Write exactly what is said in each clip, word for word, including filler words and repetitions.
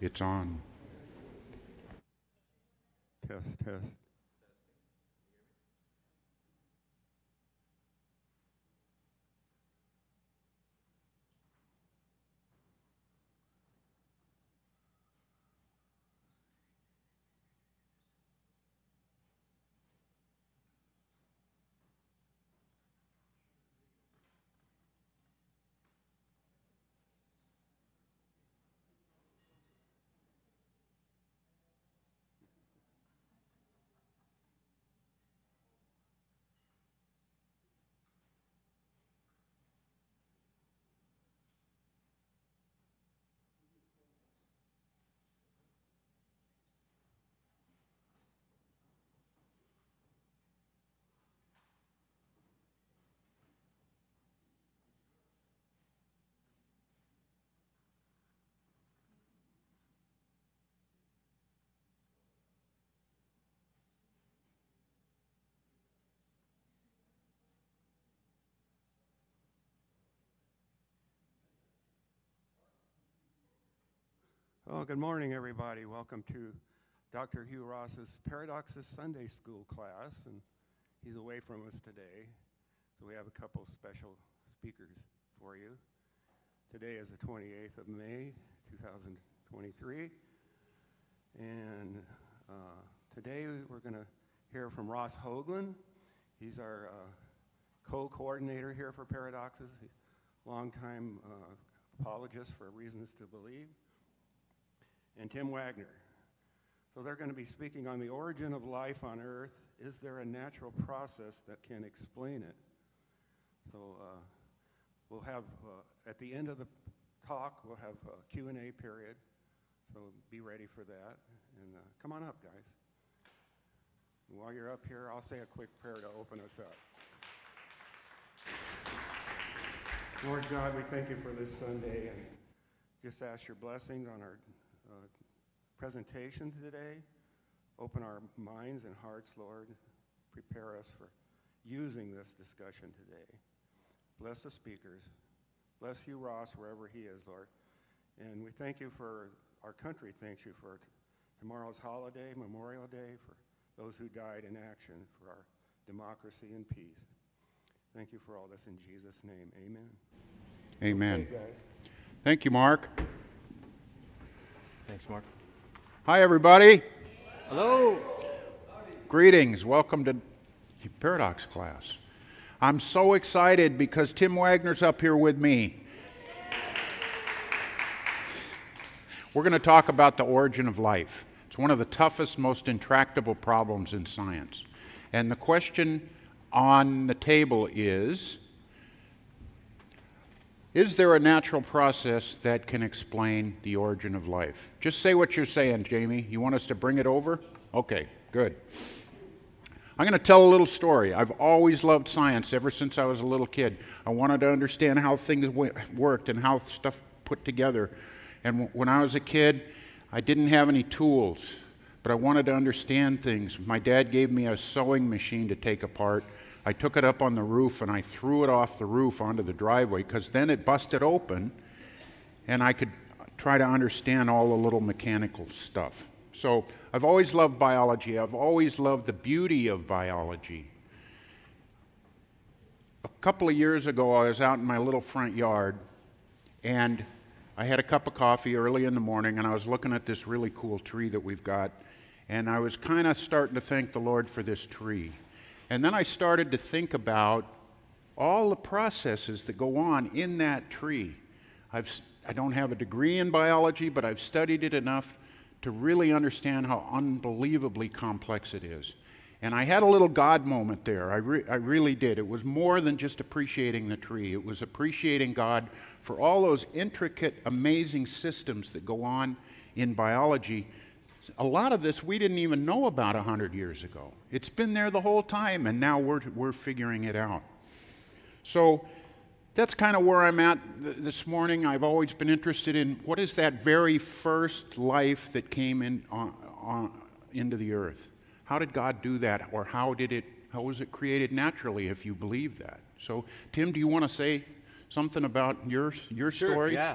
It's on. Test, test. Oh, good morning, everybody. Welcome to Doctor Hugh Ross's Paradoxes Sunday School class, and he's away from us today, so we have a couple special speakers for you. Today is the twenty-eighth of May, two thousand twenty-three, and uh, today we're going to hear from Ross Hoagland. He's our uh, co-coordinator here for Paradoxes. He's a longtime uh, apologist for Reasons to Believe. And Tim Wagner. So they're going to be speaking on the origin of life on Earth. Is there a natural process that can explain it? So uh, we'll have, uh, at the end of the talk, we'll have a Q and A period. So be ready for that. And uh, come on up, guys. And while you're up here, I'll say a quick prayer to open us up. Lord God, we thank you for this Sunday, and just ask your blessings on our Uh, presentation today. Open our minds and hearts, Lord. Prepare us for using this discussion today. Bless the speakers. Bless Hugh Ross wherever he is, Lord. And we thank you for our country. Thanks you for t- tomorrow's holiday, Memorial Day, for those who died in action, for our democracy and peace. Thank you for all this in Jesus' name. Amen. Amen. Okay, guys. Thank you, Mark. Thanks, Mark. Hi, everybody. Hello. Greetings. Welcome to Paradox class. I'm so excited because Tim Wagner's up here with me. We're going to talk about the origin of life. It's one of the toughest, most intractable problems in science. And the question on the table is, is there a natural process that can explain the origin of life? Just say what you're saying, Jamie. You want us to bring it over? Okay, good. I'm going to tell a little story. I've always loved science ever since I was a little kid. I wanted to understand how things w- worked and how stuff put together. And w- when I was a kid, I didn't have any tools, but I wanted to understand things. My dad gave me a sewing machine to take apart. I took it up on the roof and I threw it off the roof onto the driveway because then it busted open and I could try to understand all the little mechanical stuff. So I've always loved biology. I've always loved the beauty of biology. A couple of years ago, I was out in my little front yard and I had a cup of coffee early in the morning and I was looking at this really cool tree that we've got, and I was kind of starting to thank the Lord for this tree. And then I started to think about all the processes that go on in that tree. I've, I don't have a degree in biology, but I've studied it enough to really understand how unbelievably complex it is. And I had a little God moment there. I, re- I really did. It was more than just appreciating the tree. It was appreciating God for all those intricate, amazing systems that go on in biology. A lot of this we didn't even know about one hundred years ago. It's been there the whole time, and now we're, we're figuring it out. So that's kind of where I'm at th- this morning. I've always been interested in what is that very first life that came in on, on, into the earth. How did God do that, or how did it? How was it created naturally, if you believe that? So, Tim, do you want to say something about your your Sure, story? yeah.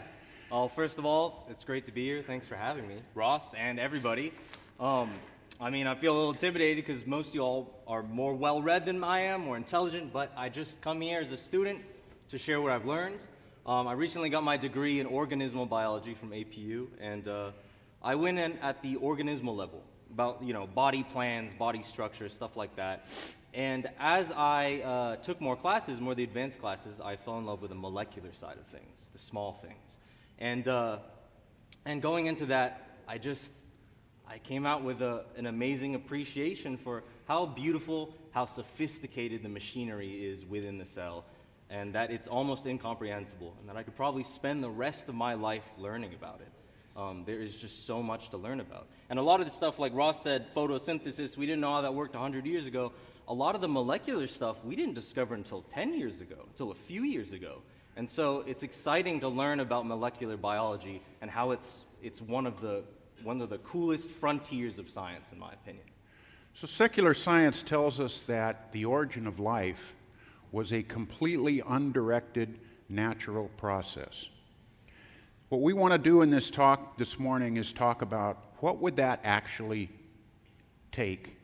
Well, first of all, it's great to be here. Thanks for having me, Ross and everybody. Um, I mean, I feel a little intimidated because most of you all are more well-read than I am, more intelligent, but I just come here as a student to share what I've learned. Um, I recently got my degree in organismal biology from A P U, and uh, I went in at the organismal level, about, you know, body plans, body structure, stuff like that. And as I uh, took more classes, more of the advanced classes, I fell in love with the molecular side of things, the small things. And, uh, and going into that, I just, I came out with a, an amazing appreciation for how beautiful, how sophisticated the machinery is within the cell, and that it's almost incomprehensible, and that I could probably spend the rest of my life learning about it. Um, there is just so much to learn about. And a lot of the stuff, like Ross said, photosynthesis, we didn't know how that worked one hundred years ago. A lot of the molecular stuff we didn't discover until ten years ago, until a few years ago. And so it's exciting to learn about molecular biology and how it's, it's one of the one of the coolest frontiers of science, in my opinion. So secular science tells us that the origin of life was a completely undirected natural process. What we want to do in this talk this morning is talk about what would that actually take?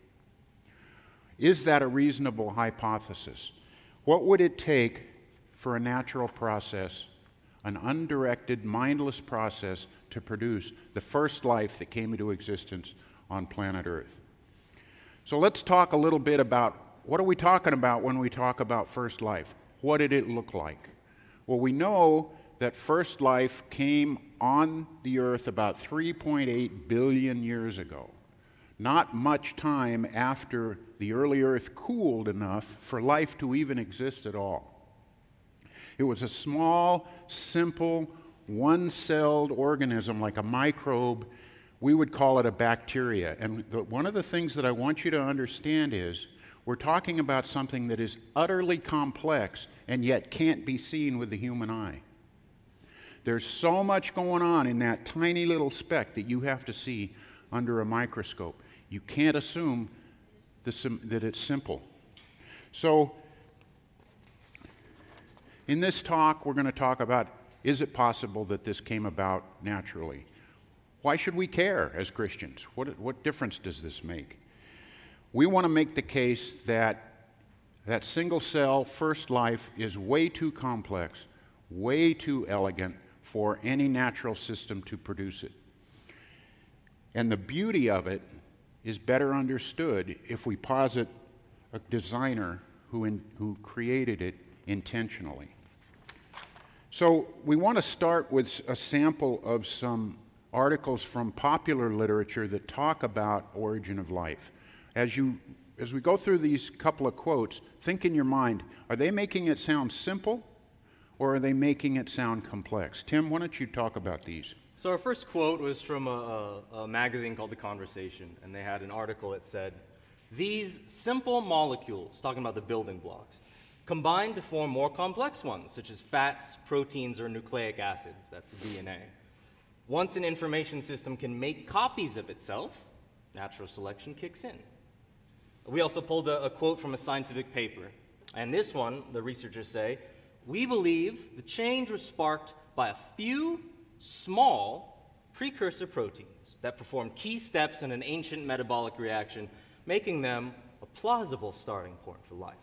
Is that a reasonable hypothesis? What would it take for a natural process, an undirected, mindless process, to produce the first life that came into existence on planet Earth? So let's talk a little bit about what are we talking about when we talk about first life? What did it look like? Well, we know that first life came on the Earth about three point eight billion years ago. Not much time after the early Earth cooled enough for life to even exist at all. It was a small, simple, one-celled organism like a microbe. We would call it a bacteria. And the, one of the things that I want you to understand is we're talking about something that is utterly complex and yet can't be seen with the human eye. There's so much going on in that tiny little speck that you have to see under a microscope. You can't assume the, that it's simple. So in this talk, we're going to talk about, is it possible that this came about naturally? Why should we care as Christians? What, what difference does this make? We want to make the case that that single-cell first life is way too complex, way too elegant for any natural system to produce it. And the beauty of it is better understood if we posit a designer who, in, who created it intentionally. So we want to start with a sample of some articles from popular literature that talk about origin of life. As you, as we go through these couple of quotes, think in your mind, are they making it sound simple or are they making it sound complex? Tim, why don't you talk about these? So our first quote was from a, a, a magazine called The Conversation, and they had an article that said, "These simple molecules," talking about the building blocks, "combine to form more complex ones, such as fats, proteins, or nucleic acids," that's D N A. "Once an information system can make copies of itself, natural selection kicks in." We also pulled a, a quote from a scientific paper, and this one, the researchers say, "We believe the change was sparked by a few small precursor proteins that perform key steps in an ancient metabolic reaction, making them a plausible starting point for life."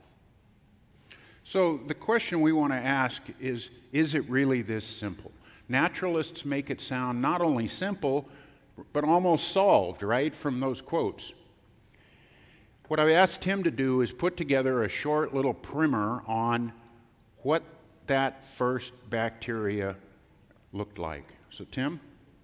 So the question we want to ask is, is it really this simple? Naturalists make it sound not only simple, but almost solved, right, from those quotes. What I asked Tim to do is put together a short little primer on what that first bacteria looked like. So, Tim?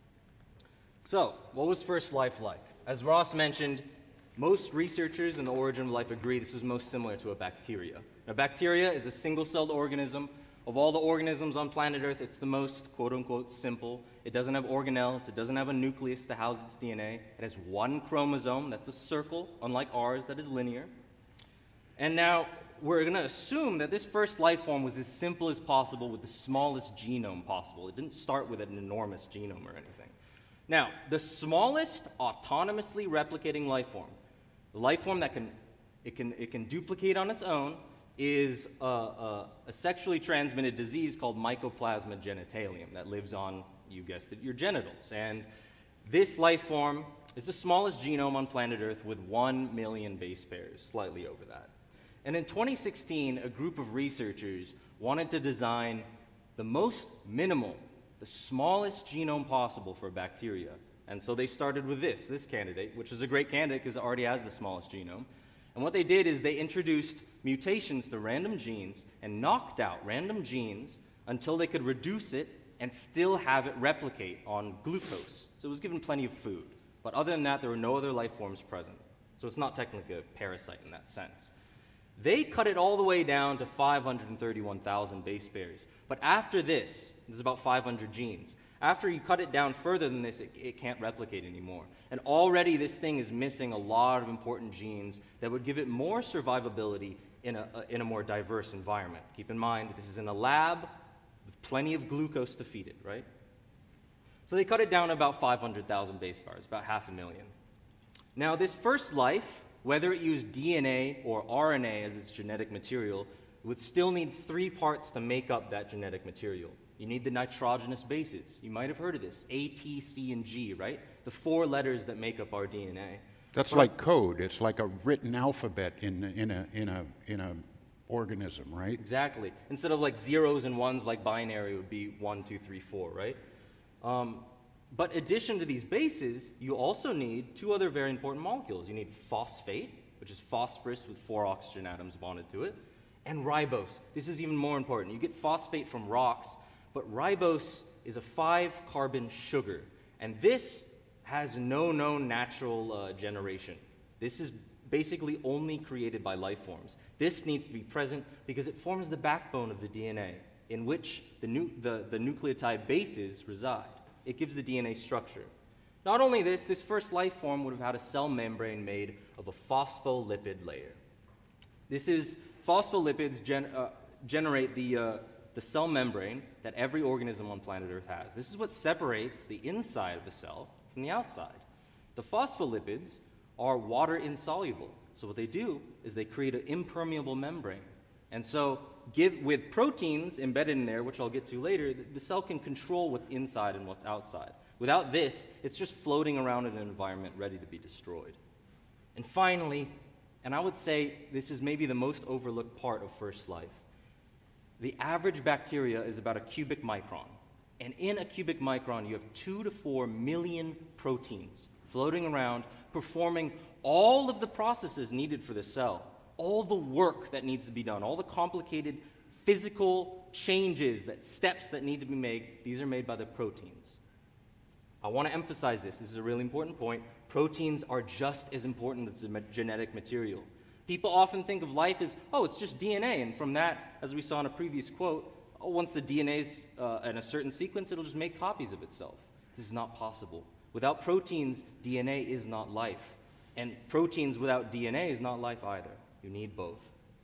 So, what was first life like? As Ross mentioned, most researchers in the origin of life agree this was most similar to a bacteria. Now, bacteria is a single-celled organism. Of all the organisms on planet Earth, it's the most, quote-unquote, simple. It doesn't have organelles. It doesn't have a nucleus to house its D N A. It has one chromosome that's a circle, unlike ours, that is linear. And now, we're going to assume that this first life form was as simple as possible with the smallest genome possible. It didn't start with an enormous genome or anything. Now, the smallest autonomously replicating life form, the life form that can it can, it can duplicate on its own, is a, a, a sexually transmitted disease called Mycoplasma genitalium that lives on, you guessed it, your genitals. And this life form is the smallest genome on planet Earth with one million base pairs, slightly over that. And in twenty sixteen, a group of researchers wanted to design the most minimal, the smallest genome possible for bacteria. And so they started with this, this candidate, which is a great candidate because it already has the smallest genome. And what they did is they introduced mutations to random genes and knocked out random genes until they could reduce it and still have it replicate on glucose. So it was given plenty of food. But other than that, there were no other life forms present. So it's not technically a parasite in that sense. They cut it all the way down to five hundred thirty-one thousand base pairs. But after this, this is about five hundred genes. After you cut it down further than this, it, it can't replicate anymore. And already this thing is missing a lot of important genes that would give it more survivability in a, a, in a more diverse environment. Keep in mind, this is in a lab with plenty of glucose to feed it, right? So they cut it down to about five hundred thousand base pairs, about half a million. Now this first life, whether it used D N A or R N A as its genetic material, would still need three parts to make up that genetic material. You need the nitrogenous bases. You might have heard of this, A, T, C, and G, right? The four letters that make up our D N A. That's But- like code. It's like a written alphabet in, in a, in a, in a organism, right? Exactly. Instead of like zeros and ones like binary, it would be one, two, three, four, right? Um, but addition to these bases, you also need two other very important molecules. You need phosphate, which is phosphorus with four oxygen atoms bonded to it, and ribose. This is even more important. You get phosphate from rocks, but ribose is a five-carbon sugar, and this has no known natural uh, generation. This is basically only created by life forms. This needs to be present because it forms the backbone of the D N A, in which the, nu the, the nucleotide bases reside. It gives the D N A structure. Not only this, this first life form would have had a cell membrane made of a phospholipid layer. This is, phospholipids gen uh, generate the, uh, the cell membrane that every organism on planet Earth has. This is what separates the inside of the cell from the outside. The phospholipids are water insoluble. So what they do is they create an impermeable membrane. And so give, with proteins embedded in there, which I'll get to later, the, the cell can control what's inside and what's outside. Without this, it's just floating around in an environment ready to be destroyed. And finally, and I would say this is maybe the most overlooked part of first life, the average bacteria is about a cubic micron. And in a cubic micron, you have two to four million proteins floating around, performing all of the processes needed for the cell, all the work that needs to be done, all the complicated physical changes, that steps that need to be made. These are made by the proteins. I want to emphasize this. This is a really important point. Proteins are just as important as the genetic material. People often think of life as, oh, it's just D N A, and from that, as we saw in a previous quote, oh, once the D N A's uh, in a certain sequence, it'll just make copies of itself. This is not possible. Without proteins, D N A is not life. And proteins without D N A is not life either. You need both.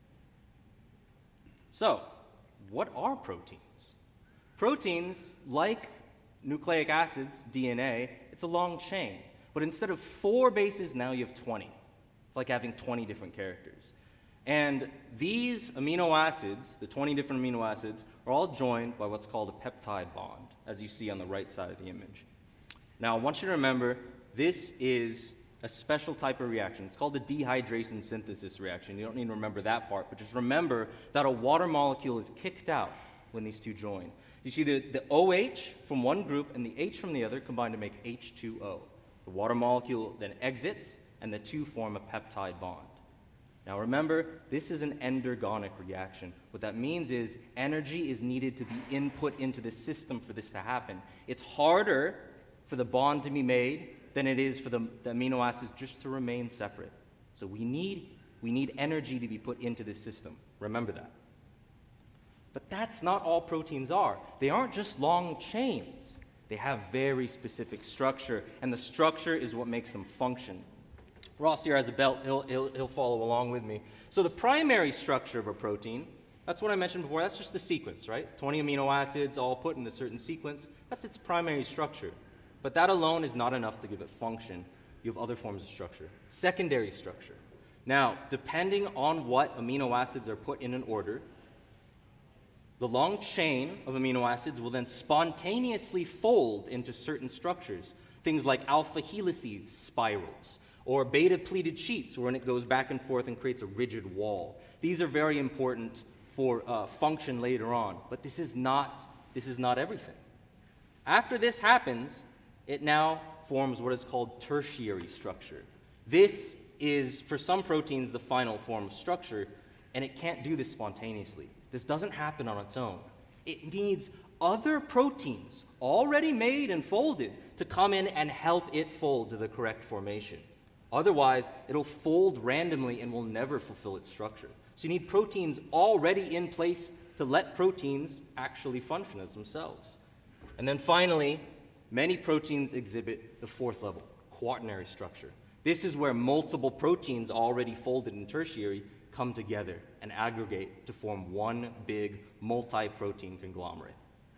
So, what are proteins? Proteins, like nucleic acids, D N A, it's a long chain. But instead of four bases, now you have twenty. It's like having twenty different characters. And these amino acids, the twenty different amino acids, are all joined by what's called a peptide bond, as you see on the right side of the image. Now, I want you to remember, this is a special type of reaction. It's called the dehydration synthesis reaction. You don't need to remember that part, but just remember that a water molecule is kicked out when these two join. You see the, the OH from one group and the H from the other combine to make H two O. The water molecule then exits, and the two form a peptide bond. Now remember, this is an endergonic reaction. What that means is energy is needed to be input into the system for this to happen. It's harder for the bond to be made than it is for the, the amino acids just to remain separate. So we need, we need energy to be put into this system. Remember that. But that's not all proteins are. They aren't just long chains. They have very specific structure, and the structure is what makes them function. Ross here has a belt. He'll, he'll, he'll follow along with me. So the primary structure of a protein, that's what I mentioned before. That's just the sequence, right? twenty amino acids all put in a certain sequence. That's its primary structure. But that alone is not enough to give it function. You have other forms of structure. Secondary structure. Now, depending on what amino acids are put in an order, the long chain of amino acids will then spontaneously fold into certain structures, things like alpha helices, spirals, or beta pleated sheets, when it goes back and forth and creates a rigid wall. These are very important for uh, function later on, but this is not, this is not everything. After this happens, it now forms what is called tertiary structure. This is, for some proteins, the final form of structure, and it can't do this spontaneously. This doesn't happen on its own. It needs other proteins already made and folded to come in and help it fold to the correct formation. Otherwise, it'll fold randomly and will never fulfill its structure. So you need proteins already in place to let proteins actually function as themselves. And then finally, many proteins exhibit the fourth level, quaternary structure. This is where multiple proteins already folded in tertiary come together and aggregate to form one big multi-protein conglomerate.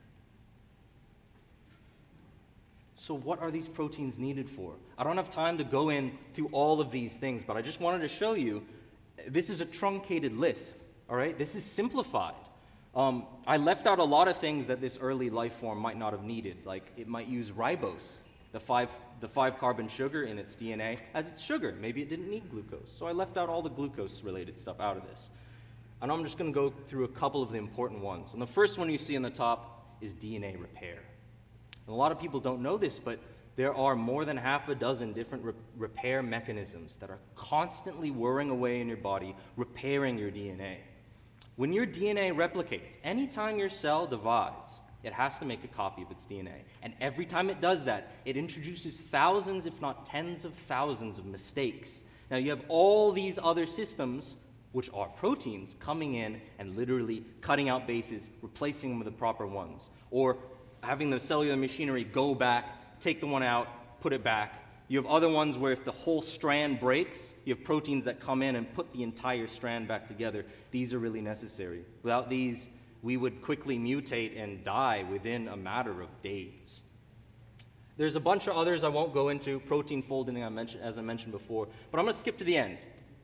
So what are these proteins needed for? I don't have time to go into all of these things, but I just wanted to show you, this is a truncated list, all right? This is simplified. Um, I left out a lot of things that this early life form might not have needed, like it might use ribose, the five, the five carbon sugar in its D N A, as its sugar. Maybe it didn't need glucose. So I left out all the glucose-related stuff out of this. And I'm just going to go through a couple of the important ones. And the first one you see on the top is D N A repair. And a lot of people don't know this, but there are more than half a dozen different re repair mechanisms that are constantly whirring away in your body, repairing your D N A. When your D N A replicates, anytime your cell divides, it has to make a copy of its D N A. And every time it does that, it introduces thousands, if not tens of thousands of mistakes. Now you have all these other systems, which are proteins, coming in and literally cutting out bases, replacing them with the proper ones, or having the cellular machinery go back, take the one out, put it back. You have other ones where if the whole strand breaks, you have proteins that come in and put the entire strand back together. These are really necessary. Without these, we would quickly mutate and die within a matter of days. There's a bunch of others I won't go into, protein folding, I mentioned, as I mentioned before, but I'm going to skip to the end.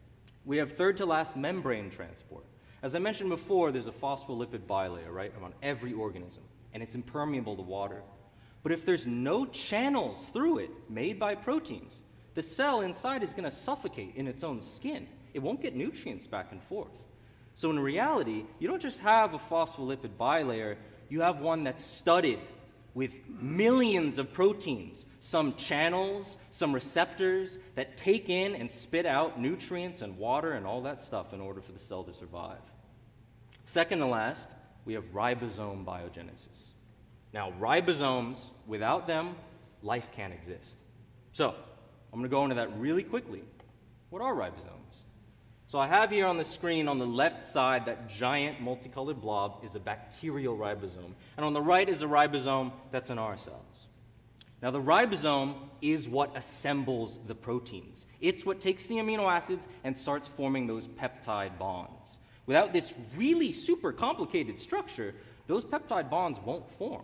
We have third to last membrane transport. As I mentioned before, there's a phospholipid bilayer, right, around every organism, and it's impermeable to water. But if there's no channels through it made by proteins, the cell inside is going to suffocate in its own skin. It won't get nutrients back and forth. So in reality, you don't just have a phospholipid bilayer, you have one that's studded with millions of proteins, some channels, some receptors that take in and spit out nutrients and water and all that stuff in order for the cell to survive. Second to last, we have ribosome biogenesis. Now, ribosomes, without them, life can't exist. So, I'm going to go into that really quickly. What are ribosomes? So I have here on the screen on the left side that giant multicolored blob is a bacterial ribosome. And on the right is a ribosome that's in our cells. Now the ribosome is what assembles the proteins. It's what takes the amino acids and starts forming those peptide bonds. Without this really super complicated structure, those peptide bonds won't form.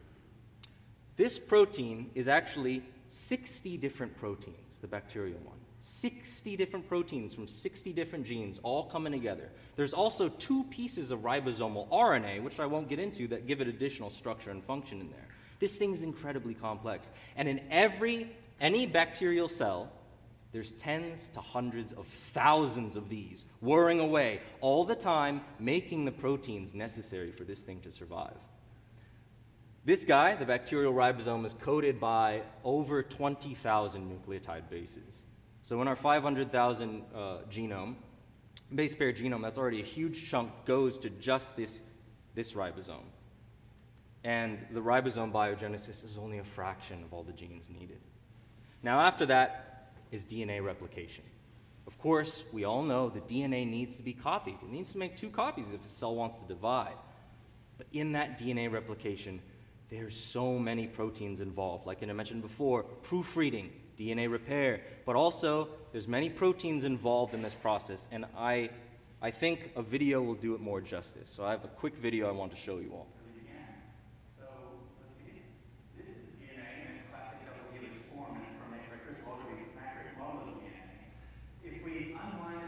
This protein is actually sixty different proteins, the bacterial one. sixty different proteins from sixty different genes all coming together. There's also two pieces of ribosomal R N A, which I won't get into, that give it additional structure and function in there. This thing is incredibly complex. And in every, any bacterial cell, there's tens to hundreds of thousands of these whirring away all the time, making the proteins necessary for this thing to survive. This guy, the bacterial ribosome, is coded by over twenty thousand nucleotide bases. So in our five hundred thousand uh, genome, base pair genome, that's already a huge chunk goes to just this, this ribosome. And the ribosome biogenesis is only a fraction of all the genes needed. Now after that is D N A replication. Of course, we all know that D N A needs to be copied. It needs to make two copies if a cell wants to divide. But in that D N A replication, there's so many proteins involved. Like I mentioned before, proofreading, D N A repair, but also there's many proteins involved in this process, and I, I think a video will do it more justice. So I have a quick video I want to show you all. So let's begin. This is D N A in its classic double helix form, and it's from a first of all, it's macromolecular D N A. If we unwind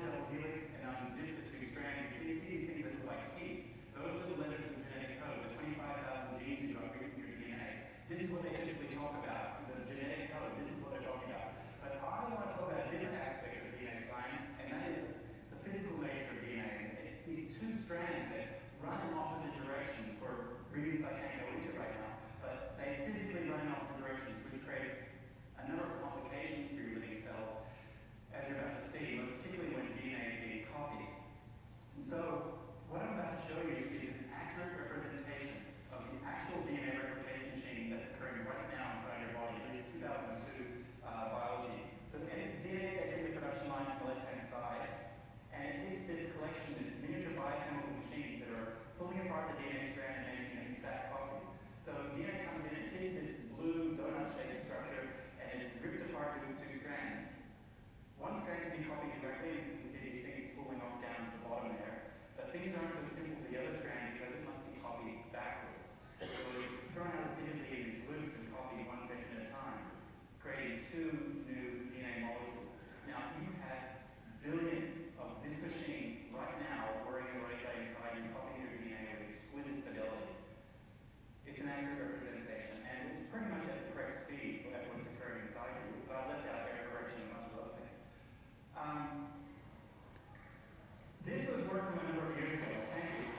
two new D N A molecules. Now, you have billions of this machine right now working away inside and copying your D N A with exquisite fidelity. It's an accurate representation, and it's pretty much at the correct speed for what's occurring inside you, but I left out error correction and a bunch of other things. Um, this was worked on a number of years ago. Thank you.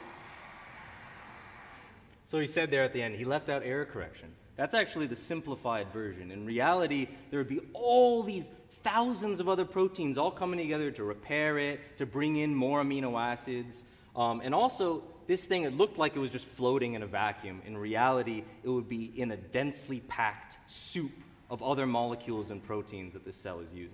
So he said there at the end, he left out error correction. That's actually the simplified version. In reality, there would be all these thousands of other proteins all coming together to repair it, to bring in more amino acids. Um, and also, this thing, it looked like it was just floating in a vacuum. In reality, it would be in a densely packed soup of other molecules and proteins that this cell is using.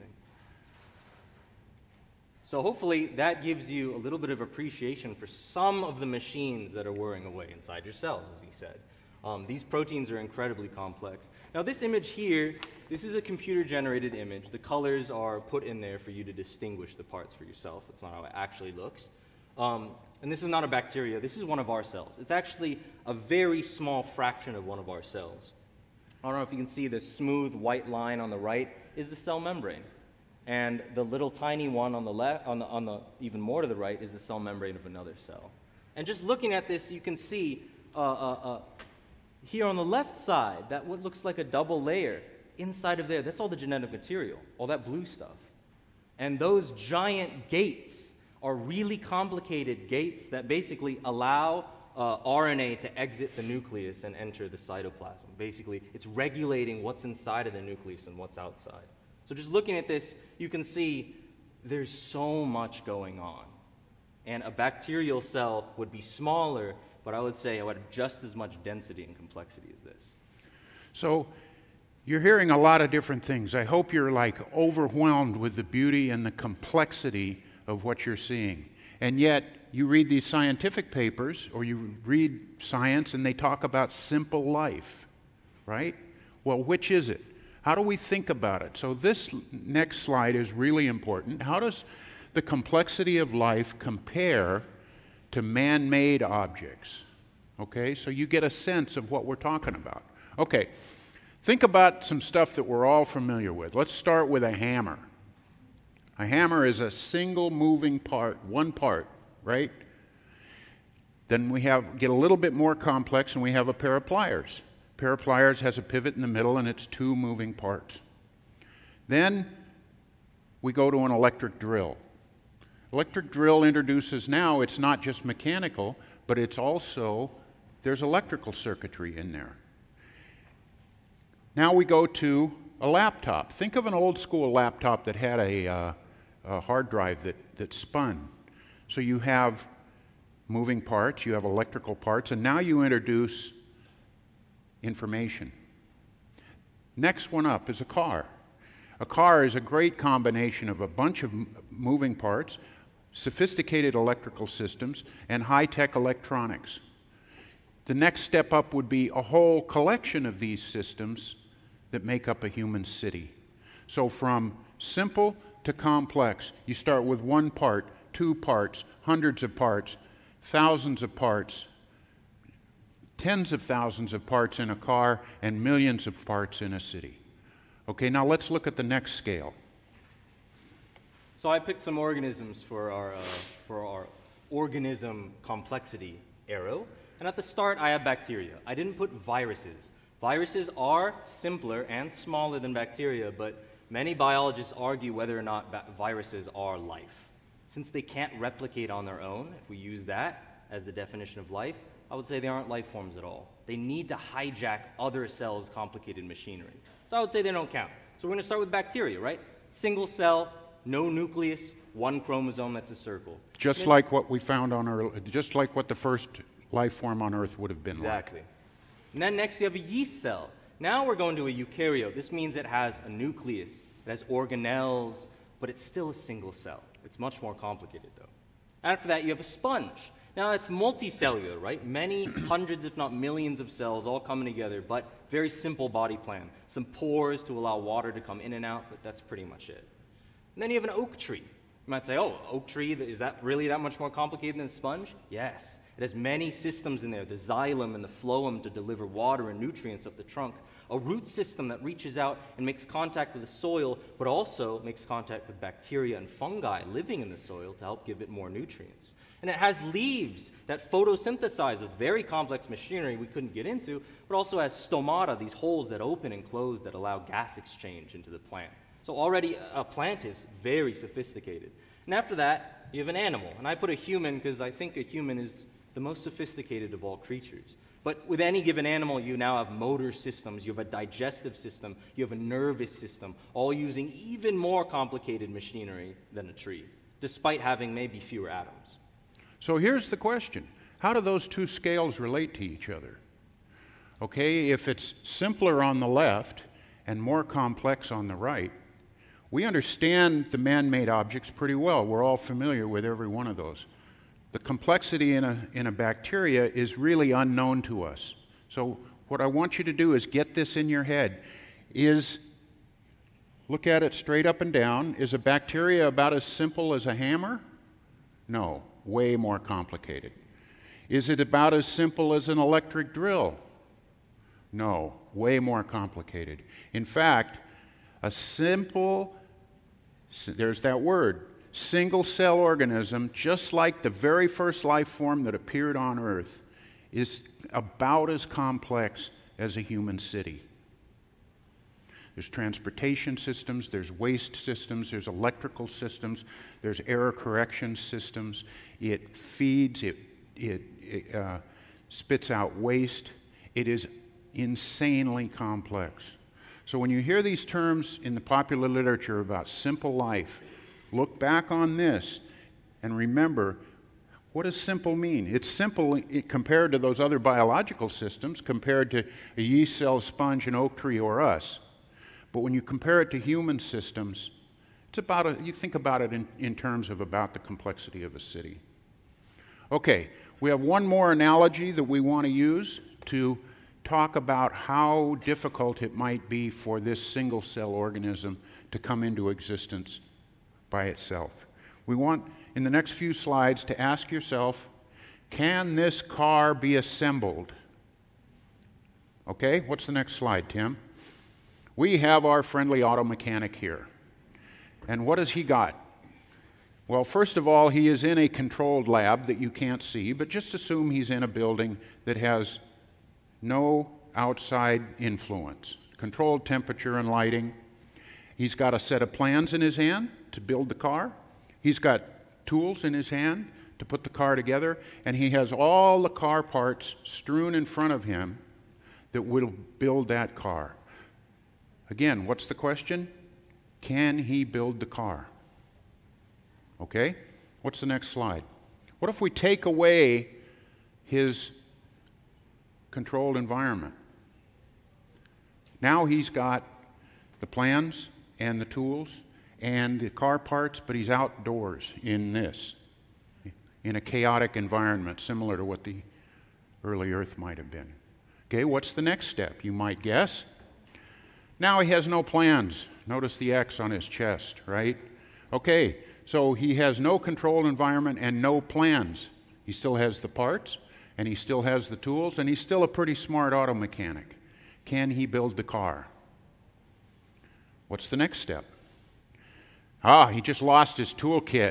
So hopefully that gives you a little bit of appreciation for some of the machines that are whirring away inside your cells, as he said. Um, these proteins are incredibly complex. Now this image here, this is a computer-generated image. The colors are put in there for you to distinguish the parts for yourself. It's not how it actually looks. Um, and this is not a bacteria. This is one of our cells. It's actually a very small fraction of one of our cells. I don't know if you can see the smooth white line on the right is the cell membrane. And the little tiny one on the left, on the, on the even more to the right, is the cell membrane of another cell. And just looking at this, you can see uh, uh, uh, here on the left side, that what looks like a double layer inside of there, that's all the genetic material, all that blue stuff. And those giant gates are really complicated gates that basically allow uh, R N A to exit the nucleus and enter the cytoplasm. Basically, it's regulating what's inside of the nucleus and what's outside. So just looking at this, you can see there's so much going on. And a bacterial cell would be smaller, but I would say it would have just as much density and complexity as this. So you're hearing a lot of different things. I hope you're like overwhelmed with the beauty and the complexity of what you're seeing. And yet you read these scientific papers or you read science and they talk about simple life, right? Well, which is it? How do we think about it? So this next slide is really important. How does the complexity of life compare to man-made objects? Okay, so you get a sense of what we're talking about. Okay, think about some stuff that we're all familiar with. Let's start with a hammer. A hammer is a single moving part, one part, right? Then we have get a little bit more complex and we have a pair of pliers. A pair of pliers has a pivot in the middle and it's two moving parts. Then we go to an electric drill. Electric drill introduces now, it's not just mechanical, but it's also, there's electrical circuitry in there. Now we go to a laptop. Think of an old school laptop that had a, uh, a hard drive that, that spun. So you have moving parts, you have electrical parts, and now you introduce information. Next one up is a car. A car is a great combination of a bunch of moving parts, sophisticated electrical systems, and high-tech electronics. The next step up would be a whole collection of these systems that make up a human city. So from simple to complex, you start with one part, two parts, hundreds of parts, thousands of parts, tens of thousands of parts in a car, and millions of parts in a city. Okay, now let's look at the next scale. So I picked some organisms for our, uh, for our organism complexity arrow. And at the start, I have bacteria. I didn't put viruses. Viruses are simpler and smaller than bacteria, but many biologists argue whether or not viruses are life. Since they can't replicate on their own, if we use that as the definition of life, I would say they aren't life forms at all. They need to hijack other cells' complicated machinery. So I would say they don't count. So we're going to start with bacteria, right? Single cell, no nucleus, one chromosome that's a circle. Just then, like what we found on Earth, just like what the first life form on Earth would have been exactly. like. And then next you have a yeast cell. Now we're going to a eukaryote. This means it has a nucleus, it has organelles, but it's still a single cell. It's much more complicated though. After that you have a sponge. Now it's multicellular, right? Many hundreds, if not millions of cells all coming together, but very simple body plan. Some pores to allow water to come in and out, but that's pretty much it. And then you have an oak tree. You might say, oh, oak tree, is that really that much more complicated than a sponge? Yes. It has many systems in there, the xylem and the phloem to deliver water and nutrients up the trunk, a root system that reaches out and makes contact with the soil, but also makes contact with bacteria and fungi living in the soil to help give it more nutrients. And it has leaves that photosynthesize with very complex machinery we couldn't get into, but also has stomata, these holes that open and close that allow gas exchange into the plant. So already a plant is very sophisticated. And after that, you have an animal. And I put a human because I think a human is the most sophisticated of all creatures. But with any given animal, you now have motor systems, you have a digestive system, you have a nervous system, all using even more complicated machinery than a tree, despite having maybe fewer atoms. So here's the question. How do those two scales relate to each other? Okay, if it's simpler on the left and more complex on the right, we understand the man-made objects pretty well. We're all familiar with every one of those. The complexity in a, in a bacteria is really unknown to us. So what I want you to do is get this in your head. Is, look at it straight up and down. Is a bacteria about as simple as a hammer? No, way more complicated. Is it about as simple as an electric drill? No, way more complicated. In fact, a simple, there's that word, single-cell organism, just like the very first life form that appeared on Earth, is about as complex as a human city. There's transportation systems, there's waste systems, there's electrical systems, there's error correction systems. It feeds, it, it, it uh, spits out waste. It is insanely complex. So when you hear these terms in the popular literature about simple life, look back on this and remember, what does simple mean? It's simple compared to those other biological systems, compared to a yeast cell, sponge, an oak tree, or us. But when you compare it to human systems, it's about a, you think about it in, in terms of about the complexity of a city. Okay, we have one more analogy that we want to use to talk about how difficult it might be for this single-cell organism to come into existence by itself. We want, in the next few slides, to ask yourself, can this car be assembled? Okay, what's the next slide, Tim? We have our friendly auto mechanic here. And what has he got? Well, first of all, he is in a controlled lab that you can't see, but just assume he's in a building that has no outside influence. Controlled temperature and lighting. He's got a set of plans in his hand to build the car. He's got tools in his hand to put the car together, and he has all the car parts strewn in front of him that will build that car. Again, what's the question? Can he build the car? Okay, what's the next slide? What if we take away his controlled environment? Now he's got the plans and the tools and the car parts, but he's outdoors in this, in a chaotic environment similar to what the early Earth might have been. Okay, what's the next step, you might guess? Now he has no plans. Notice the X on his chest, right? Okay, so he has no controlled environment and no plans. He still has the parts, and he still has the tools, and he's still a pretty smart auto mechanic. Can he build the car? What's the next step? Ah, he just lost his toolkit.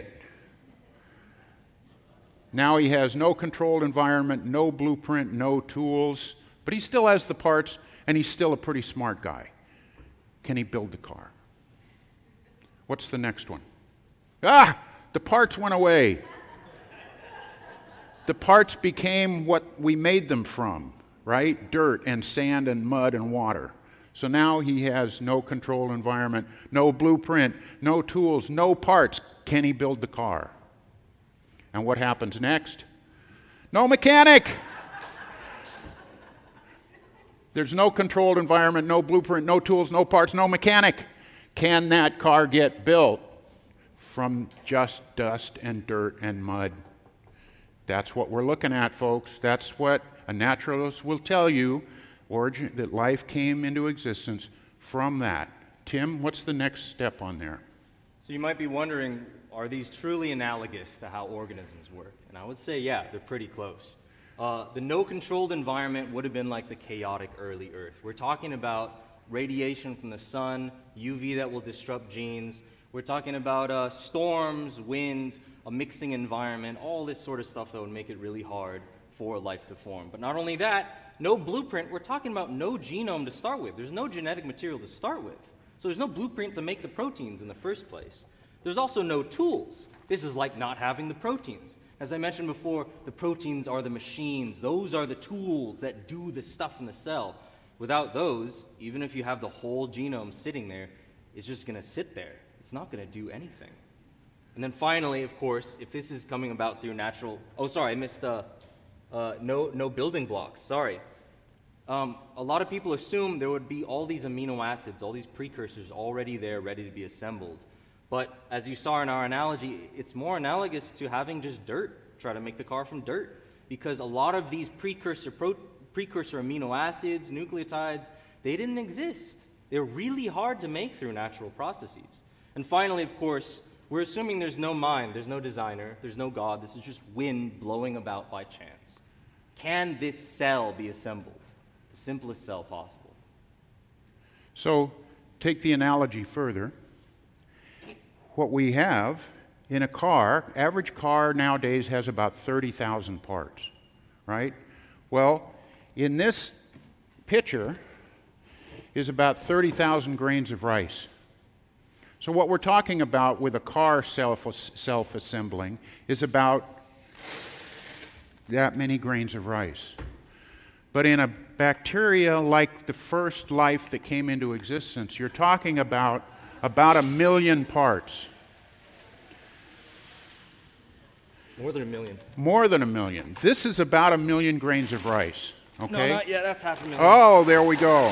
Now he has no controlled environment, no blueprint, no tools, but he still has the parts, and he's still a pretty smart guy. Can he build the car? What's the next one? Ah, the parts went away. The parts became what we made them from, right? Dirt and sand and mud and water. So now he has no controlled environment, no blueprint, no tools, no parts. Can he build the car? And what happens next? No mechanic! There's no controlled environment, no blueprint, no tools, no parts, no mechanic. Can that car get built from just dust and dirt and mud? That's what we're looking at, folks. That's what a naturalist will tell you, origin, that life came into existence from that. Tim, what's the next step on there? So you might be wondering, are these truly analogous to how organisms work? And I would say, yeah, they're pretty close. Uh, the no-controlled environment would have been like the chaotic early Earth. We're talking about radiation from the sun, U V that will disrupt genes. We're talking about uh, storms, wind, a mixing environment, all this sort of stuff that would make it really hard for life to form. But not only that, no blueprint. We're talking about no genome to start with. There's no genetic material to start with. So there's no blueprint to make the proteins in the first place. There's also no tools. This is like not having the proteins. As I mentioned before, the proteins are the machines. Those are the tools that do the stuff in the cell. Without those, even if you have the whole genome sitting there, it's just going to sit there. It's not going to do anything. And then finally, of course, if this is coming about through natural... Oh, sorry, I missed uh, uh, no, no building blocks. Sorry. Um, a lot of people assume there would be all these amino acids, all these precursors already there, ready to be assembled. But as you saw in our analogy, it's more analogous to having just dirt, try to make the car from dirt. Because a lot of these precursor, pro precursor amino acids, nucleotides, they didn't exist. They're really hard to make through natural processes. And finally, of course, we're assuming there's no mind, there's no designer, there's no God, this is just wind blowing about by chance. Can this cell be assembled? The simplest cell possible. So, take the analogy further. What we have in a car, average car nowadays has about thirty thousand parts, right? Well, in this picture is about thirty thousand grains of rice. So what we're talking about with a car self, self-assembling is about that many grains of rice. But in a bacteria like the first life that came into existence, you're talking about about a million parts. More than a million. More than a million. This is about a million grains of rice. Okay? No, not yet. That's half a million. Oh, there we go.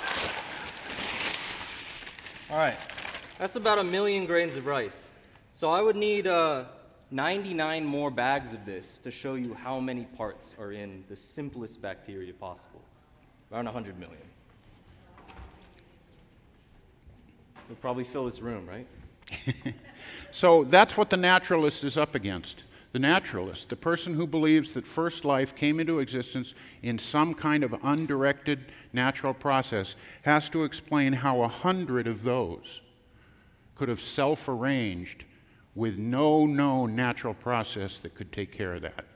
All right. That's about a million grains of rice. So I would need uh, ninety-nine more bags of this to show you how many parts are in the simplest bacteria possible. Around one hundred million. It'll probably fill this room, right? So that's what the naturalist is up against. The naturalist, the person who believes that first life came into existence in some kind of undirected natural process, has to explain how a hundred of those could have self-arranged with no known natural process that could take care of that.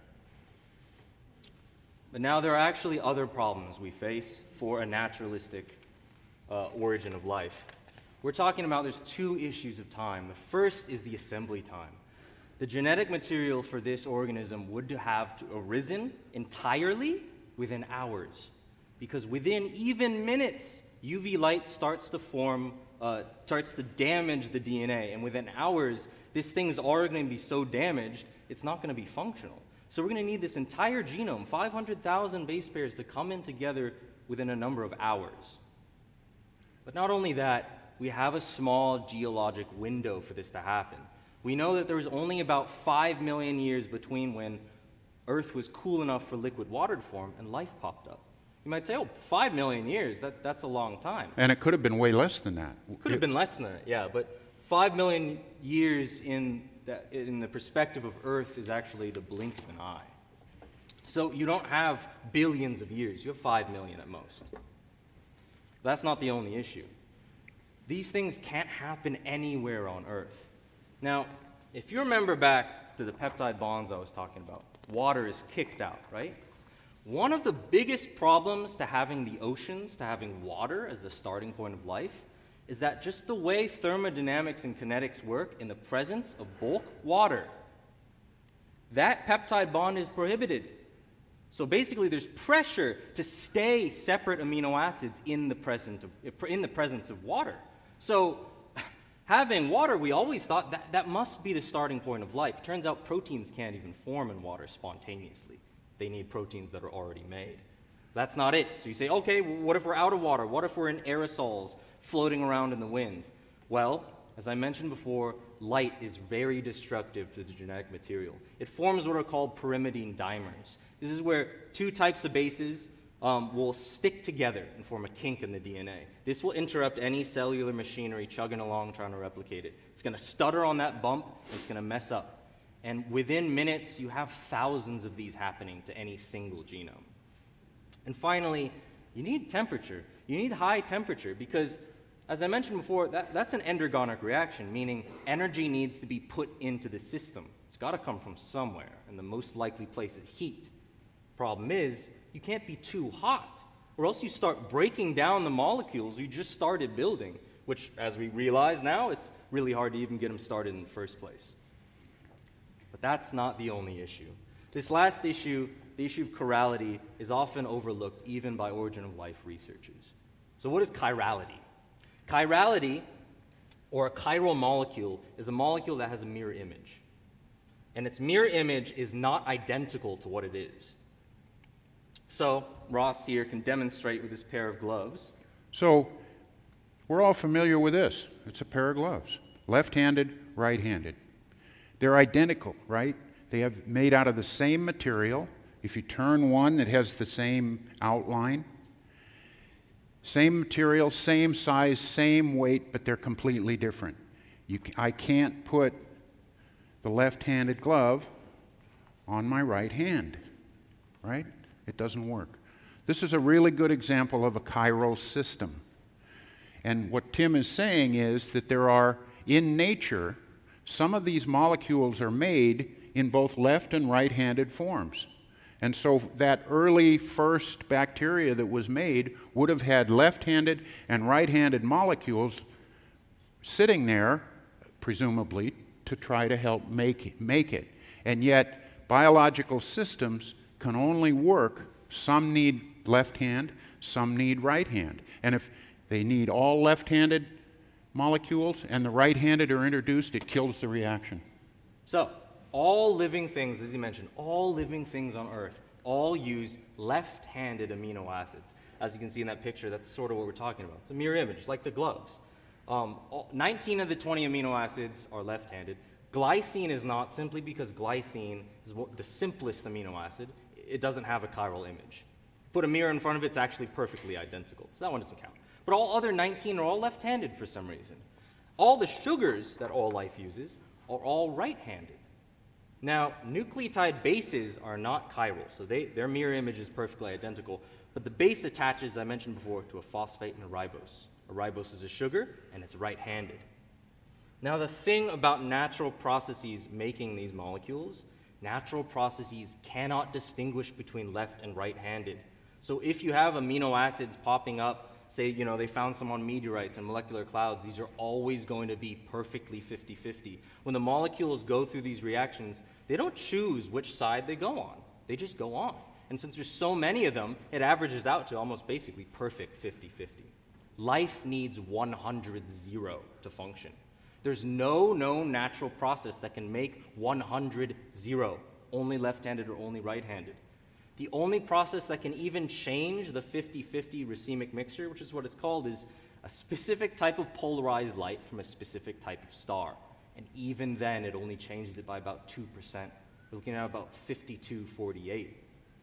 But now there are actually other problems we face for a naturalistic uh, origin of life. We're talking about there's two issues of time. The first is the assembly time. The genetic material for this organism would have arisen entirely within hours, because within even minutes, U V light starts to form, uh, starts to damage the D N A, and within hours, this thing's already going to be so damaged, it's not going to be functional. So we're going to need this entire genome, five hundred thousand base pairs, to come in together within a number of hours. But not only that, we have a small geologic window for this to happen. We know that there was only about five million years between when Earth was cool enough for liquid water to form and life popped up. You might say, oh, five million years, that, that's a long time. And it could have been way less than that. Could have been less than that, yeah, but five million years in the, in the perspective of Earth is actually the blink of an eye. So you don't have billions of years, you have five million at most. That's not the only issue. These things can't happen anywhere on Earth. Now, if you remember back to the peptide bonds I was talking about, water is kicked out, right? One of the biggest problems to having the oceans, to having water as the starting point of life, is that just the way thermodynamics and kinetics work in the presence of bulk water, that peptide bond is prohibited. So basically, there's pressure to stay separate amino acids in the, present of, in the presence of water. So having water, we always thought that that must be the starting point of life. Turns out proteins can't even form in water spontaneously. They need proteins that are already made. That's not it. So you say, okay, what if we're out of water? What if we're in aerosols floating around in the wind? Well, as I mentioned before, light is very destructive to the genetic material. It forms what are called pyrimidine dimers. This is where two types of bases um, will stick together and form a kink in the D N A. This will interrupt any cellular machinery chugging along trying to replicate it. It's going to stutter on that bump, and it's going to mess up. And within minutes, you have thousands of these happening to any single genome. And finally, you need temperature. You need high temperature because, as I mentioned before, that, that's an endergonic reaction, meaning energy needs to be put into the system. It's got to come from somewhere, and the most likely place is heat. Problem is, you can't be too hot, or else you start breaking down the molecules you just started building, which, as we realize now, it's really hard to even get them started in the first place. But that's not the only issue. This last issue, the issue of chirality, is often overlooked even by origin of life researchers. So what is chirality? Chirality, or a chiral molecule, is a molecule that has a mirror image. And its mirror image is not identical to what it is. So Ross here can demonstrate with this pair of gloves. So we're all familiar with this. It's a pair of gloves, left-handed, right-handed. They're identical, right? They have made out of the same material. If you turn one, it has the same outline. Same material, same size, same weight, but they're completely different. You, I can't put the left-handed glove on my right hand, right? It doesn't work. This is a really good example of a chiral system. And what Tim is saying is that there are, in nature, some of these molecules are made in both left and right-handed forms. And so that early first bacteria that was made would have had left-handed and right-handed molecules sitting there, presumably, to try to help make, make it. And yet, biological systems can only work. Some need left hand, some need right hand. And if they need all left-handed molecules and the right-handed are introduced, it kills the reaction. So, all living things, as you mentioned, all living things on Earth all use left-handed amino acids. As you can see in that picture, that's sort of what we're talking about. It's a mirror image, like the gloves. Um, all, nineteen of the twenty amino acids are left-handed. Glycine is not, simply because glycine is the simplest amino acid. It doesn't have a chiral image. Put a mirror in front of it, it's actually perfectly identical. So that one doesn't count. But all other nineteen are all left-handed for some reason. All the sugars that all life uses are all right-handed. Now, nucleotide bases are not chiral, so they, their mirror image is perfectly identical, but the base attaches, as I mentioned before, to a phosphate and a ribose. A ribose is a sugar, and it's right-handed. Now, the thing about natural processes making these molecules, natural processes cannot distinguish between left and right-handed. So if you have amino acids popping up, say, you know, they found some on meteorites and molecular clouds, these are always going to be perfectly fifty fifty. When the molecules go through these reactions, they don't choose which side they go on. They just go on. And since there's so many of them, it averages out to almost basically perfect fifty fifty. Life needs one hundred zero to function. There's no known natural process that can make one hundred zero, only left-handed or only right-handed. The only process that can even change the fifty fifty racemic mixture, which is what it's called, is a specific type of polarized light from a specific type of star. And even then, it only changes it by about two percent. We're looking at about fifty-two forty-eight.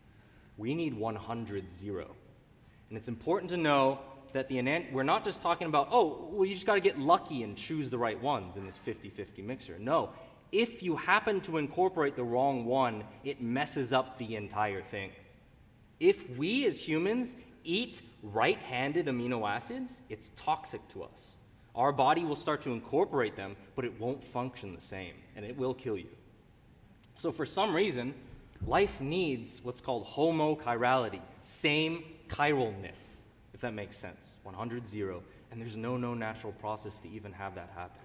We need one hundred zero. And it's important to know that the we're not just talking about, oh, well, you just got to get lucky and choose the right ones in this fifty fifty mixture. No. If you happen to incorporate the wrong one, it messes up the entire thing. If we as humans eat right-handed amino acids, it's toxic to us. Our body will start to incorporate them, but it won't function the same, and it will kill you. So for some reason, life needs what's called homochirality, same chiralness, if that makes sense, one hundred zero, and there's no known natural process to even have that happen.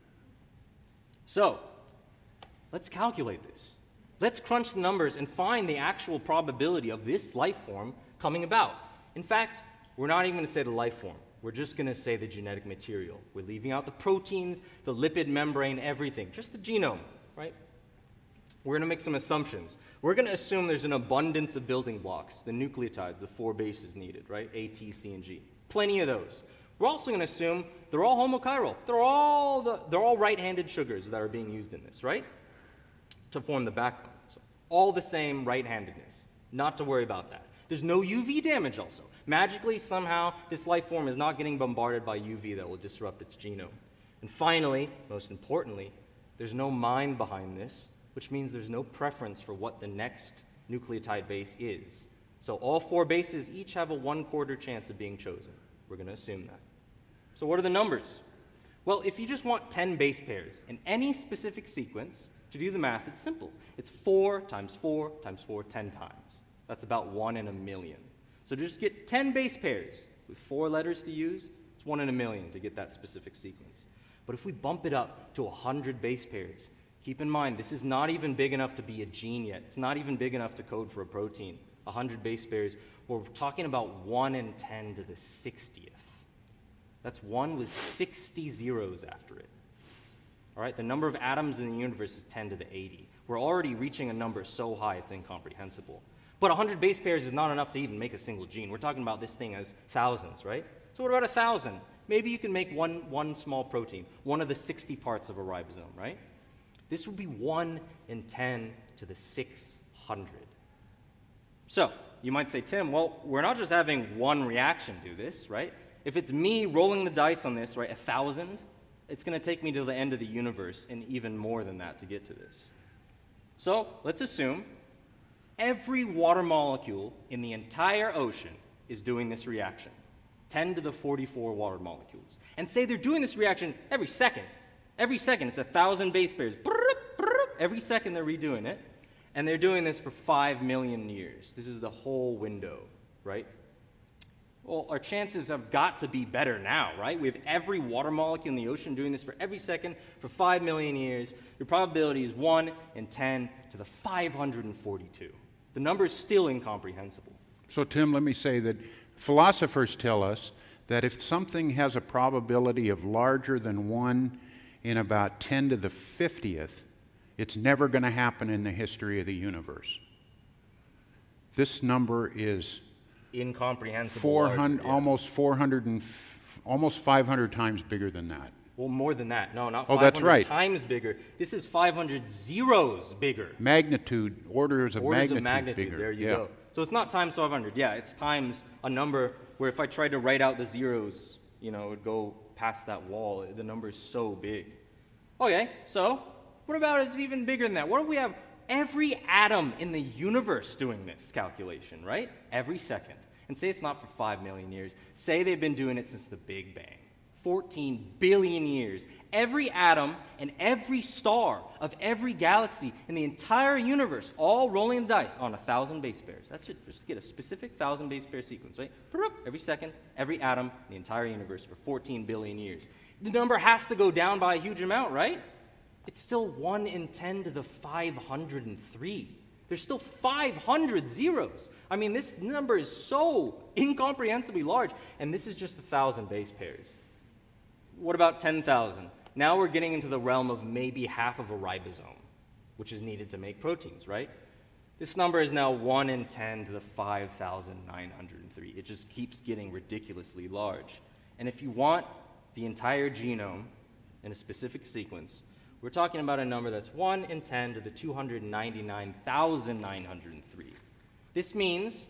So, let's calculate this. Let's crunch the numbers and find the actual probability of this life form coming about. In fact, we're not even going to say the life form. We're just going to say the genetic material. We're leaving out the proteins, the lipid membrane, everything, just the genome, right? We're going to make some assumptions. We're going to assume there's an abundance of building blocks, the nucleotides, the four bases needed, right? A, T, C, and G. Plenty of those. We're also going to assume they're all homochiral. They're all, the, they're all right-handed sugars that are being used in this, right? To form the backbone. So all the same right-handedness. Not to worry about that. There's no U V damage also. Magically, somehow, this life form is not getting bombarded by U V that will disrupt its genome. And finally, most importantly, there's no mind behind this, which means there's no preference for what the next nucleotide base is. So all four bases each have a one-quarter chance of being chosen. We're going to assume that. So what are the numbers? Well, if you just want ten base pairs in any specific sequence, to do the math, it's simple. It's four times four times four, ten times. That's about one in a million. So to just get ten base pairs with four letters to use, it's one in a million to get that specific sequence. But if we bump it up to one hundred base pairs, keep in mind, this is not even big enough to be a gene yet. It's not even big enough to code for a protein. one hundred base pairs, we're talking about one in ten to the sixtieth. That's one with sixty zeros after it. All right, the number of atoms in the universe is ten to the eighty. We're already reaching a number so high it's incomprehensible. But one hundred base pairs is not enough to even make a single gene. We're talking about this thing as thousands, right? So what about a thousand? Maybe you can make one, one small protein, one of the sixty parts of a ribosome, right? This would be one in ten to the six hundred. So you might say, Tim, well, we're not just having one reaction do this, right? If it's me rolling the dice on this, right, a thousand, it's going to take me to the end of the universe and even more than that to get to this. So let's assume every water molecule in the entire ocean is doing this reaction, ten to the forty-four water molecules. And say they're doing this reaction every second. Every second, it's a thousand base pairs. Every second they're redoing it. And they're doing this for five million years. This is the whole window, right? Well, our chances have got to be better now, right? We have every water molecule in the ocean doing this for every second for five million years. Your probability is one in ten to the five hundred forty-two. The number is still incomprehensible. So, Tim, let me say that philosophers tell us that if something has a probability of larger than one in about ten to the fiftieth, it's never going to happen in the history of the universe. This number is Incomprehensible. four hundred, large, yeah. almost four hundred and f- almost five hundred times bigger than that. Well, more than that. No, not Oh, five hundred that's right. times bigger. This is five hundred zeros bigger. Magnitude, orders of Orders magnitude, of magnitude. bigger. There you yeah. go. So it's not times five hundred. Yeah, it's times a number where if I tried to write out the zeros, you know, it would go past that wall. The number is so big. Okay, so what about it's even bigger than that? What if we have every atom in the universe doing this calculation, right? Every second. And say it's not for five million years. Say they've been doing it since the Big Bang. fourteen billion years. Every atom and every star of every galaxy in the entire universe all rolling the dice on a thousand base pairs. That's it. Just get a specific thousand base pair sequence, right? Every second, every atom in the entire universe for fourteen billion years. The number has to go down by a huge amount, right? It's still one in ten to the five hundred three. There's still five hundred zeros. I mean, this number is so incomprehensibly large, and this is just a thousand base pairs. What about ten thousand? Now we're getting into the realm of maybe half of a ribosome, which is needed to make proteins, right? This number is now one in ten to the five thousand nine hundred three. It just keeps getting ridiculously large. And if you want the entire genome in a specific sequence, we're talking about a number that's one in ten to the two hundred ninety-nine thousand nine hundred three. This means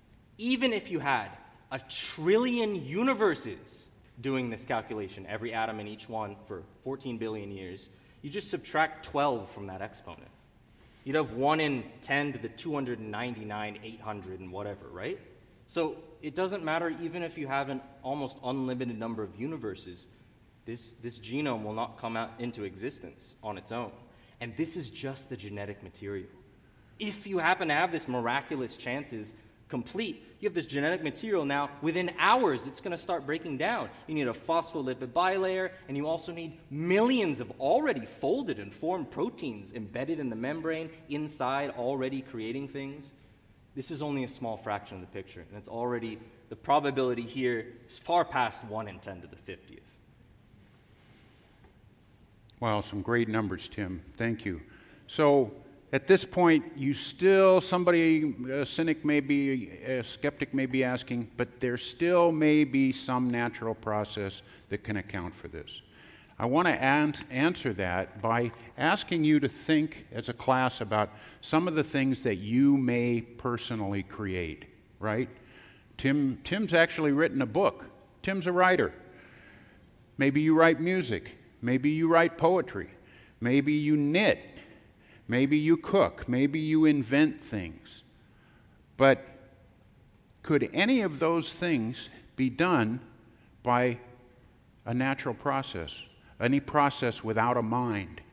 even if you had a trillion universes doing this calculation, every atom in each one for fourteen billion years, you just subtract twelve from that exponent. You'd have one in ten to the two hundred ninety-nine, eight hundred and whatever, right? So it doesn't matter even if you have an almost unlimited number of universes, this, this genome will not come out into existence on its own. And this is just the genetic material. If you happen to have this miraculous chances complete, you have this genetic material now, within hours, it's going to start breaking down. You need a phospholipid bilayer, and you also need millions of already folded and formed proteins embedded in the membrane, inside, already creating things. This is only a small fraction of the picture, and it's already, the probability here is far past one in ten to the fiftieth. Wow, some great numbers, Tim. Thank you. So at this point, you still, somebody, a cynic may be, a skeptic may be asking, but there still may be some natural process that can account for this. I want to an- answer that by asking you to think as a class about some of the things that you may personally create right? Tim, Tim's actually written a book. Tim's a writer. Maybe you write music. Maybe you write poetry. Maybe you knit. Maybe you cook. Maybe you invent things. But could any of those things be done by a natural process? Any process without a mind?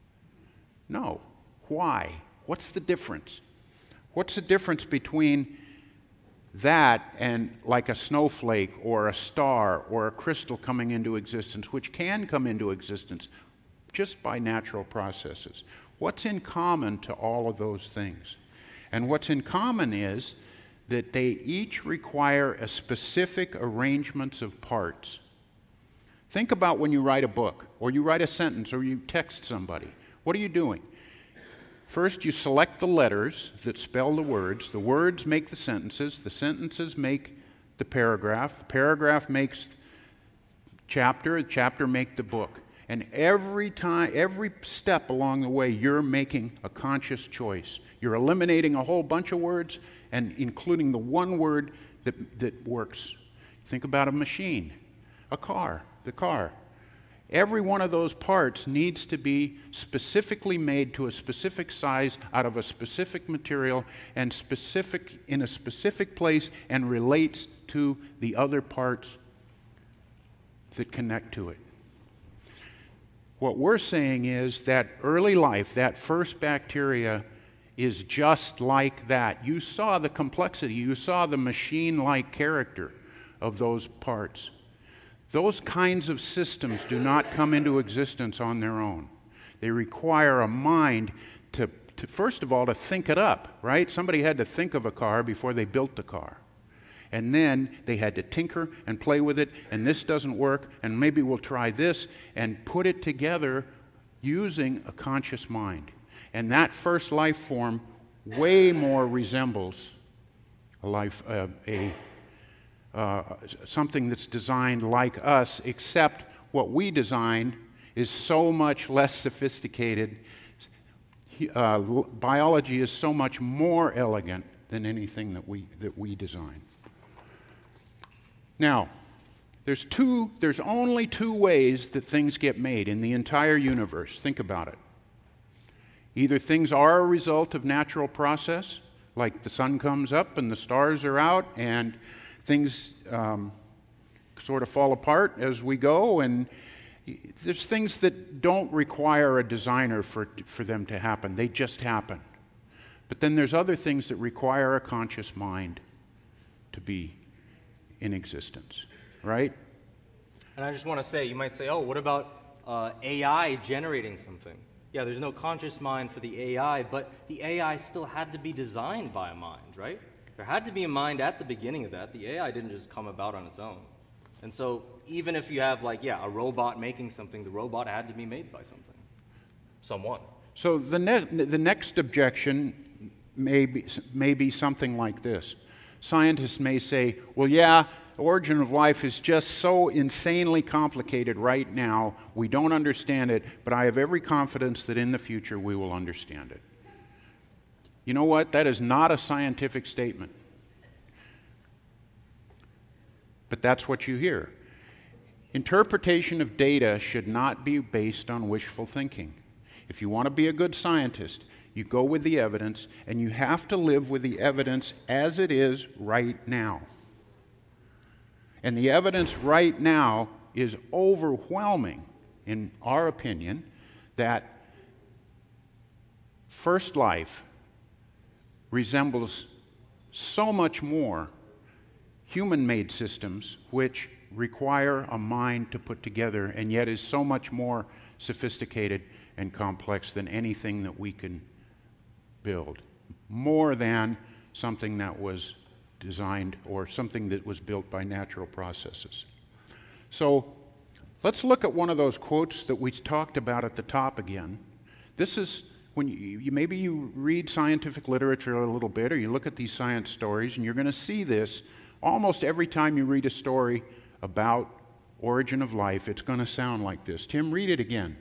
No. Why? What's the difference? What's the difference between that and like a snowflake or a star or a crystal coming into existence, which can come into existence just by natural processes? What's in common to all of those things? And what's in common is that they each require a specific arrangements of parts. Think about when you write a book, or you write a sentence, or you text somebody. What are you doing? First, you select the letters that spell the words. The words make the sentences. The sentences make the paragraph. The paragraph makes chapter. The chapter make the book. And every time, every step along the way, you're making a conscious choice. You're eliminating a whole bunch of words and including the one word that, that works. Think about a machine, a car, the car. Every one of those parts needs to be specifically made to a specific size out of a specific material and specific in a specific place and relates to the other parts that connect to it. What we're saying is that early life, that first bacteria, is just like that. You saw the complexity, you saw the machine-like character of those parts. Those kinds of systems do not come into existence on their own. They require a mind to, to, first of all, to think it up, right? Somebody had to think of a car before they built the car. And then they had to tinker and play with it, and this doesn't work, and maybe we'll try this, and put it together using a conscious mind. And that first life form way more resembles a life, uh, a Uh, something that's designed like us, except what we design is so much less sophisticated. Uh, biology is so much more elegant than anything that we that we design. Now, there's two. There's only two ways that things get made in the entire universe. Think about it. Either things are a result of natural process, like the sun comes up and the stars are out, and things um, sort of fall apart as we go, and there's things that don't require a designer for, for them to happen. They just happen. But then there's other things that require a conscious mind to be in existence, right? And I just want to say, you might say, oh, what about uh, A I generating something? Yeah, there's no conscious mind for the A I, but the A I still had to be designed by a mind, right? There had to be a mind at the beginning of that. The A I didn't just come about on its own. And so even if you have, like, yeah, a robot making something, the robot had to be made by something, someone. So the, ne the next objection may be, may be something like this. Scientists may say, well, yeah, the origin of life is just so insanely complicated right now, we don't understand it, but I have every confidence that in the future we will understand it. You know what? That is not a scientific statement. But that's what you hear. Interpretation of data should not be based on wishful thinking. If you want to be a good scientist, you go with the evidence, and you have to live with the evidence as it is right now. And the evidence right now is overwhelming, in our opinion, that first life resembles so much more human-made systems which require a mind to put together, and yet is so much more sophisticated and complex than anything that we can build. More than something that was designed or something that was built by natural processes. So let's look at one of those quotes that we talked about at the top again. This is when you, you maybe you read scientific literature a little bit, or you look at these science stories, and you're going to see this almost every time you read a story about origin of life. It's going to sound like this. Tim, read it again.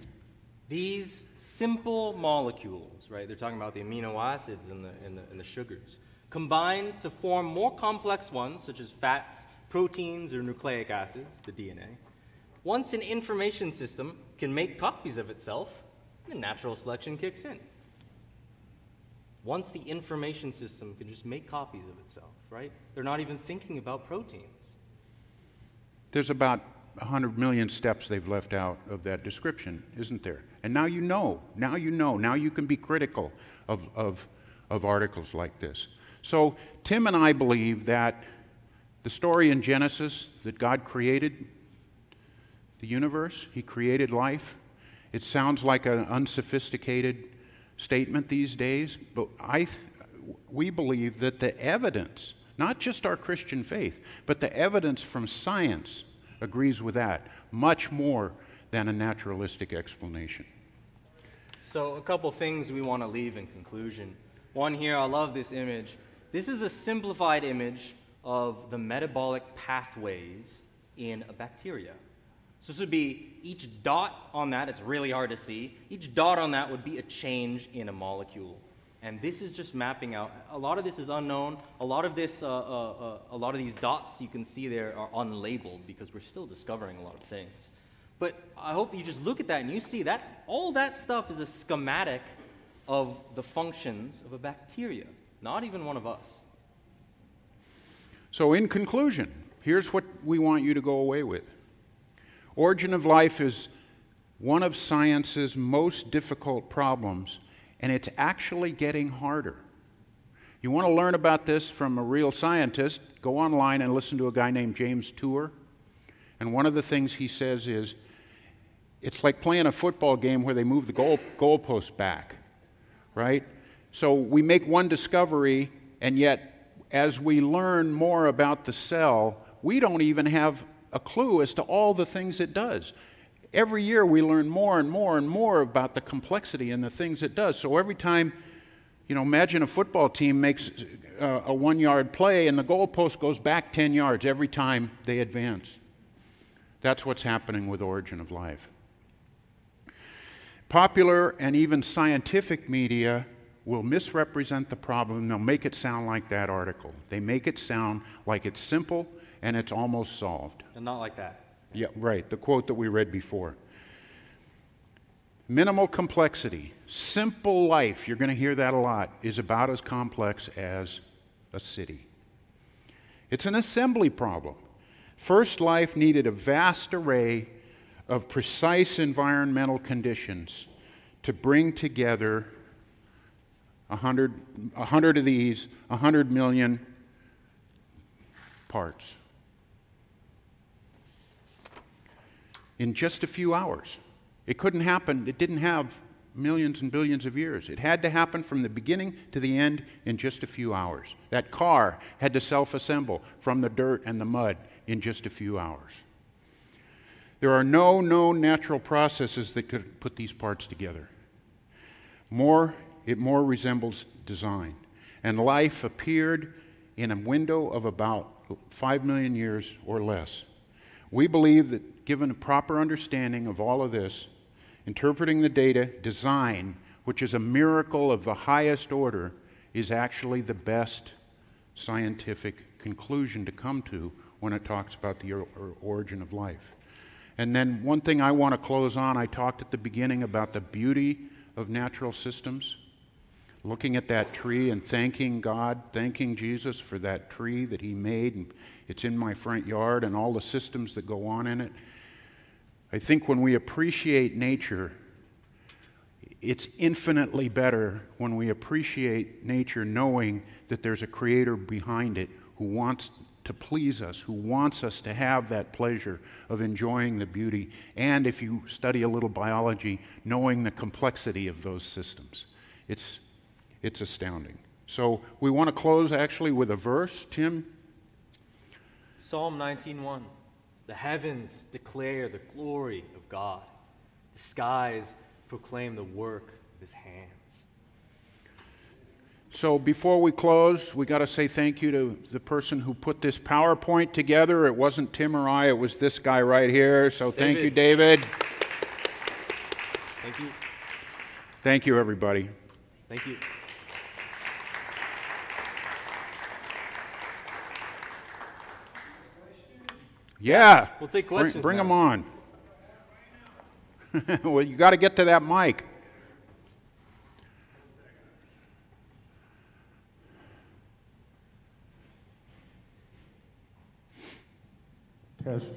These simple molecules, right? They're talking about the amino acids and the, and the, and the sugars. combine to form more complex ones, such as fats, proteins, or nucleic acids, the D N A. Once an information system can make copies of itself, then natural selection kicks in. Once the information system can just make copies of itself, right? They're not even thinking about proteins. There's about one hundred million steps they've left out of that description, isn't there? And now you know. Now you know. Now you can be critical of, of, of articles like this. So Tim and I believe that the story in Genesis, that God created the universe, He created life. It sounds like an unsophisticated statement these days, but I, th- we believe that the evidence, not just our Christian faith, but the evidence from science agrees with that much more than a naturalistic explanation. So a couple things we want to leave in conclusion. One here, I love this image. This is a simplified image of the metabolic pathways in a bacteria. So this would be each dot on that, it's really hard to see, each dot on that would be a change in a molecule. And this is just mapping out, a lot of this is unknown, a lot of this, uh, uh, uh, a lot of these dots you can see there are unlabeled because we're still discovering a lot of things. But I hope you just look at that and you see that all that stuff is a schematic of the functions of a bacteria, not even one of us. So in conclusion, here's what we want you to go away with. Origin of life is one of science's most difficult problems, and it's actually getting harder. You want to learn about this from a real scientist, go online and listen to a guy named James Tour. And one of the things he says is, it's like playing a football game where they move the goal goalpost back, right? So we make one discovery, and yet as we learn more about the cell, we don't even have a clue as to all the things it does. Every year we learn more and more and more about the complexity and the things it does. So every time, you know, imagine a football team makes uh, a one-yard play and the goalpost goes back ten yards every time they advance. That's what's happening with Origin of Life. Popular and even scientific media will misrepresent the problem. They'll make it sound like that article. They make it sound like it's simple and it's almost solved. And not like that. Yeah, right, the quote that we read before. Minimal complexity, simple life, you're going to hear that a lot, is about as complex as a city. It's an assembly problem. First life needed a vast array of precise environmental conditions to bring together a hundred, a hundred of these, a hundred million parts. In just a few hours. It couldn't happen, it didn't have millions and billions of years. It had to happen from the beginning to the end in just a few hours. That car had to self-assemble from the dirt and the mud in just a few hours. There are no known natural processes that could put these parts together. More, it more resembles design. And life appeared in a window of about five million years or less. We believe that given a proper understanding of all of this, interpreting the data, design, which is a miracle of the highest order, is actually the best scientific conclusion to come to when it talks about the or- or origin of life. And then one thing I want to close on, I talked at the beginning about the beauty of natural systems. Looking at that tree and thanking God, thanking Jesus for that tree that He made, and it's in my front yard, and all the systems that go on in it. I think when we appreciate nature, it's infinitely better when we appreciate nature knowing that there's a creator behind it who wants to please us, who wants us to have that pleasure of enjoying the beauty, and if you study a little biology, knowing the complexity of those systems. It's It's astounding. So we want to close actually with a verse. Tim? Psalm nineteen one. The heavens declare the glory of God. The skies proclaim the work of His hands. So before we close, we got to say thank you to the person who put this PowerPoint together. It wasn't Tim or I, it was this guy right here. So thank David. you, David. Thank you. Thank you, everybody. Thank you. Yeah. We'll take Bring- questions Bring now. them on. Well, you got to get to that mic. Test.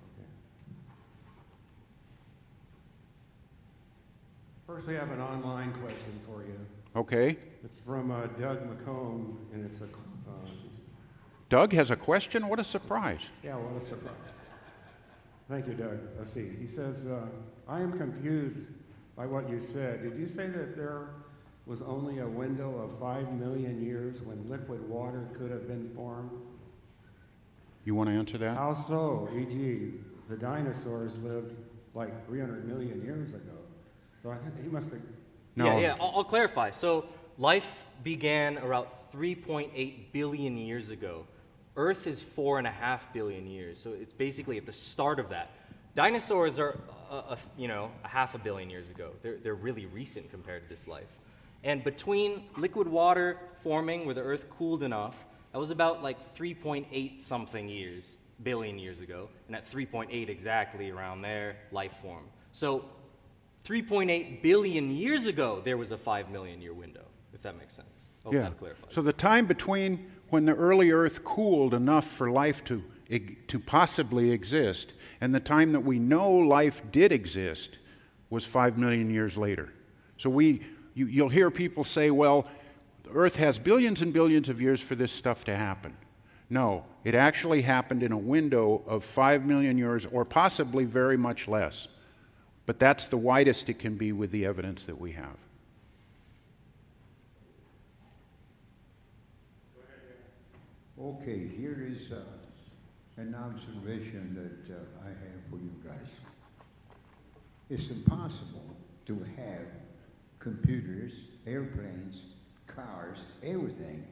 First, we have an online question for you. Okay. It's from uh, Doug McComb, and it's a, uh, Doug has a question? What a surprise. yeah, what a surprise. Thank you, Doug. Let's see. He says, uh, I am confused by what you said. Did you say that there was only a window of five million years when liquid water could have been formed? You want to answer that? How so? for example, the dinosaurs lived like three hundred million years ago. So I think he must have. No. Yeah, yeah, I'll, I'll clarify. So life began around three point eight billion years ago. Earth is four and a half billion years, so it's basically at the start of that. Dinosaurs are, a, a, you know, a half a billion years ago. They're, they're really recent compared to this life. And between liquid water forming, where the Earth cooled enough, that was about like three point eight something years, billion years ago, and at three point eight exactly around there, life formed. So three point eight billion years ago, there was a five million year window, if that makes sense. Hope Yeah. that clarifies. So the time between when the early Earth cooled enough for life to, eg- to possibly exist and the time that we know life did exist was five million years later. So we, you, you'll hear people say, well, the Earth has billions and billions of years for this stuff to happen. No, it actually happened in a window of five million years or possibly very much less. But that's the widest it can be with the evidence that we have. Okay, here is uh, an observation that uh, I have for you guys. It's impossible to have computers, airplanes, cars, everything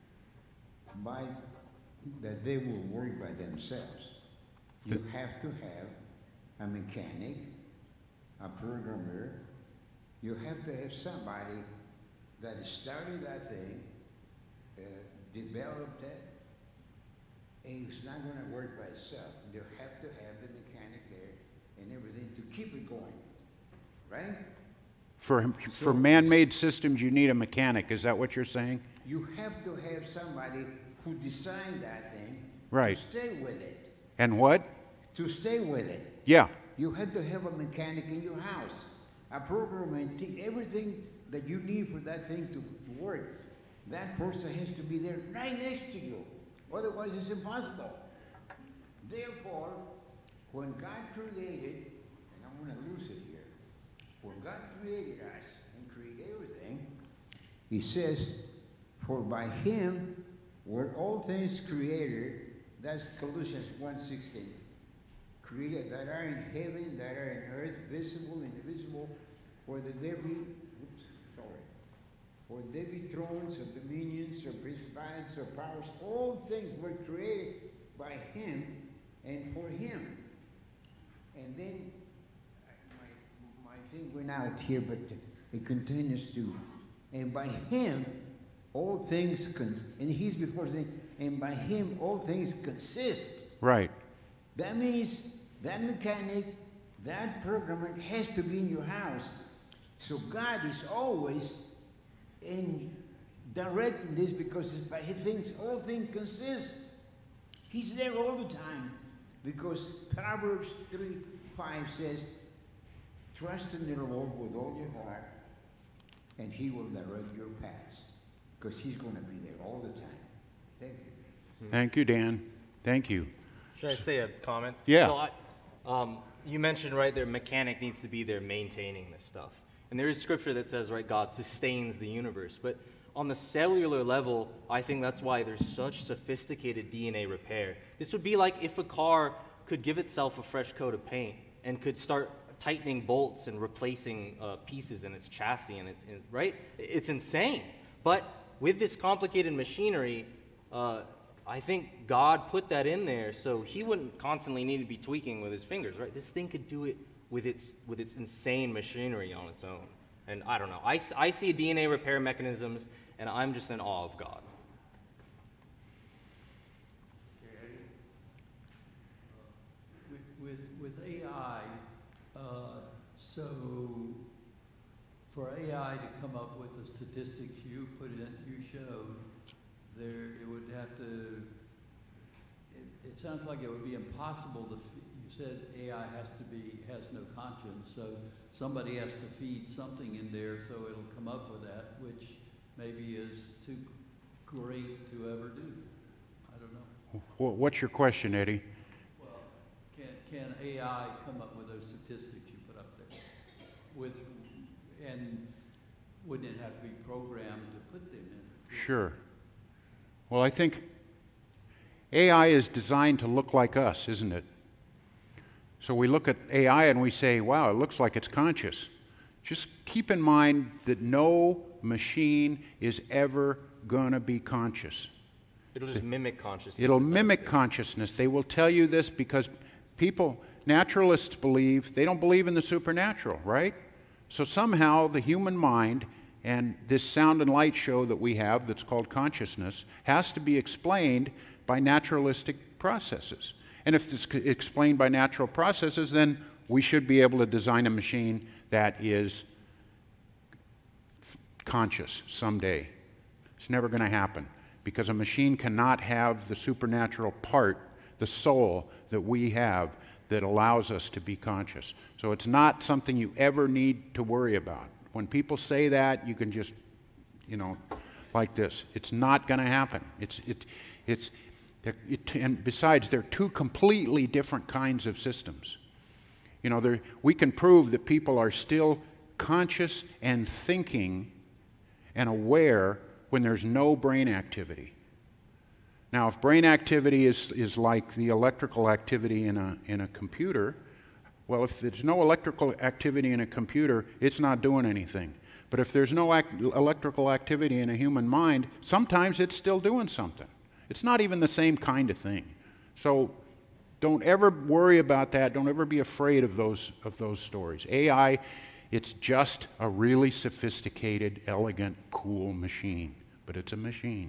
by that they will work by themselves. You have to have a mechanic, a programmer. You have to have somebody that started that thing, uh, developed it, and it's not going to work by itself. You have to have the mechanic there and everything to keep it going, right? For, for man-made systems, you need a mechanic. Is that what you're saying? You have to have somebody who designed that thing Right. to stay with it. And what? To stay with it. Yeah. You have to have a mechanic in your house, a programmer, and t- everything that you need for that thing to, to work. That person has to be there right next to you. Otherwise, it's impossible. Therefore, when God created, and I'm going to lose it here, when God created us and created everything, He says, for by Him were all things created. That's Colossians one sixteen. Created that are in heaven, that are in earth, visible and invisible, whether there be, oops, sorry, or there be thrones or dominions or principalities or powers, all things were created by Him and for Him. And then my, my thing went out here, but it continues to, and by Him all things, cons- and He's before the thing, and by Him all things consist. Right. That means that mechanic, that programmer has to be in your house. So God is always in directing this because it's by His things, all things consist. He's there all the time because Proverbs three five says, trust in the Lord with all your heart and He will direct your paths because He's going to be there all the time. Thank you. Thank you, Dan. Thank you. Should I say a comment? Yeah. So I, um, you mentioned, right, their mechanic needs to be there maintaining this stuff. And there is scripture that says, right, God sustains the universe. But on the cellular level, I think that's why there's such sophisticated D N A repair. This would be like if a car could give itself a fresh coat of paint and could start tightening bolts and replacing uh, pieces in its chassis, and it's, in, right? It's insane. But with this complicated machinery, uh, I think God put that in there so He wouldn't constantly need to be tweaking with His fingers, right? This thing could do it with its, with its insane machinery on its own. And I don't know. I, I see D N A repair mechanisms, and I'm just in awe of God. with, with A I, uh, so for A I to come up with the statistics you put in, you showed, there, it would have to, it, it sounds like it would be impossible to, f- you said A I has to be, has no conscience, so somebody has to feed something in there so it'll come up with that, which maybe is too great to ever do. I don't know. Wh- What's your question, Eddie? Well, can, can A I come up with those statistics you put up there? With, and wouldn't it have to be programmed to put them in? Sure. Well, I think A I is designed to look like us, isn't it? So we look at A I and we say, wow, it looks like it's conscious. Just keep in mind that no machine is ever going to be conscious. It'll just mimic consciousness. It'll mimic consciousness. They will tell you this because people, naturalists believe, they don't believe in the supernatural, right? So somehow the human mind and this sound and light show that we have that's called consciousness has to be explained by naturalistic processes. And if it's explained by natural processes, then we should be able to design a machine that is conscious someday. It's never going to happen because a machine cannot have the supernatural part, the soul that we have that allows us to be conscious. So it's not something you ever need to worry about. When people say that, you can just, you know, like this. It's not going to happen. It's, it, it's, it, and besides, they're two completely different kinds of systems. You know, we can prove that people are still conscious and thinking and aware when there's no brain activity. Now, if brain activity is, is like the electrical activity in a, in a computer, well, if there's no electrical activity in a computer, it's not doing anything. But if there's no act, electrical activity in a human mind, sometimes it's still doing something. It's not even the same kind of thing. So don't ever worry about that. Don't ever be afraid of those, of those stories. A I, it's just a really sophisticated, elegant, cool machine. But it's a machine.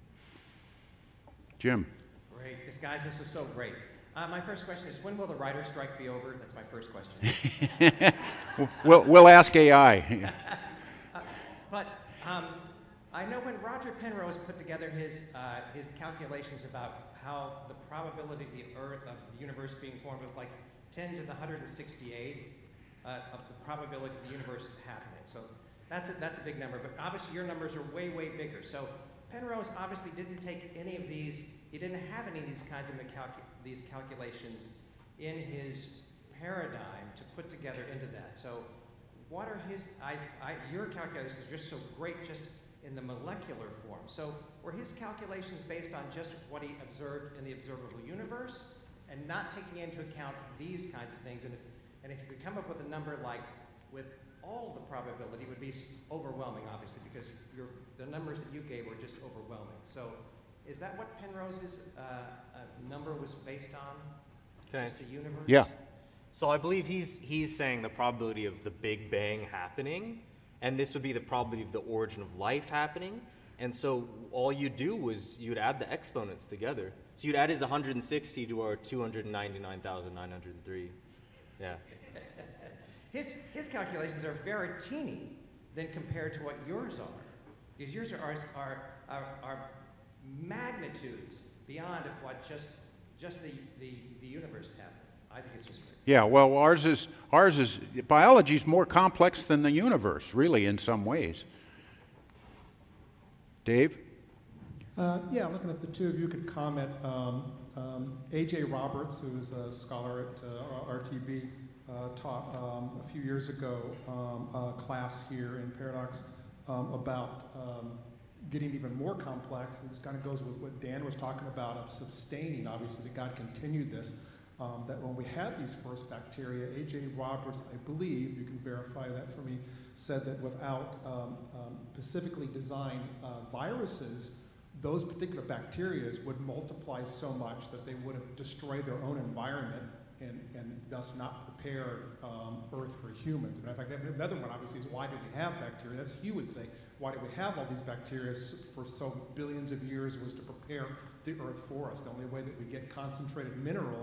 Jim. Great. This, guys, this is so great. Uh, my first question is, when will the writer's strike be over? That's my first question. we'll, we'll ask A I. uh, but um, I know when Roger Penrose put together his, uh, his calculations about how the probability of the Earth, of the universe being formed was like ten to the one hundred sixty-eighth uh, of the probability of the universe happening. So that's a, that's a big number, but obviously your numbers are way, way bigger. So Penrose obviously didn't take any of these, he didn't have any of these kinds of calcu these calculations in his paradigm to put together into that. So what are his, I, I, your calculations are just so great just in the molecular form. So were his calculations based on just what he observed in the observable universe and not taking into account these kinds of things? And, it's, and if you could come up with a number like with all the probability, would be overwhelming, obviously, because your, the numbers that you gave were just overwhelming. So is that what Penrose's uh, uh, number was based on? Okay. Just the universe? Yeah. So I believe he's, he's saying the probability of the Big Bang happening, and this would be the probability of the origin of life happening. And so all you do was you'd add the exponents together. So you'd add his one hundred sixty to our two hundred ninety-nine thousand nine hundred three. Yeah. His, his calculations are very teeny than compared to what yours are. Because yours are, are, are, are magnitudes beyond what just, just the, the, the universe happened. I think it's just great. Yeah, well, ours is, ours is, biology is more complex than the universe, really, in some ways. Dave? Uh, yeah, looking at the two of you could comment. Um, um, A J Roberts, who's a scholar at uh, R T B, uh, taught um, a few years ago um, a class here in Paradox um, about um, getting even more complex. And this kind of goes with what Dan was talking about of sustaining, obviously, that God continued this. Um, that when we had these first bacteria, A J Roberts, I believe, you can verify that for me, said that without um, um, specifically designed uh, viruses, those particular bacteria would multiply so much that they would have destroyed their own environment and, and thus not prepare um, Earth for humans. And in fact, another one obviously is why did we have bacteria? That's Hugh would say, why did we have all these bacteria for so billions of years was to prepare the Earth for us. The only way that we get concentrated minerals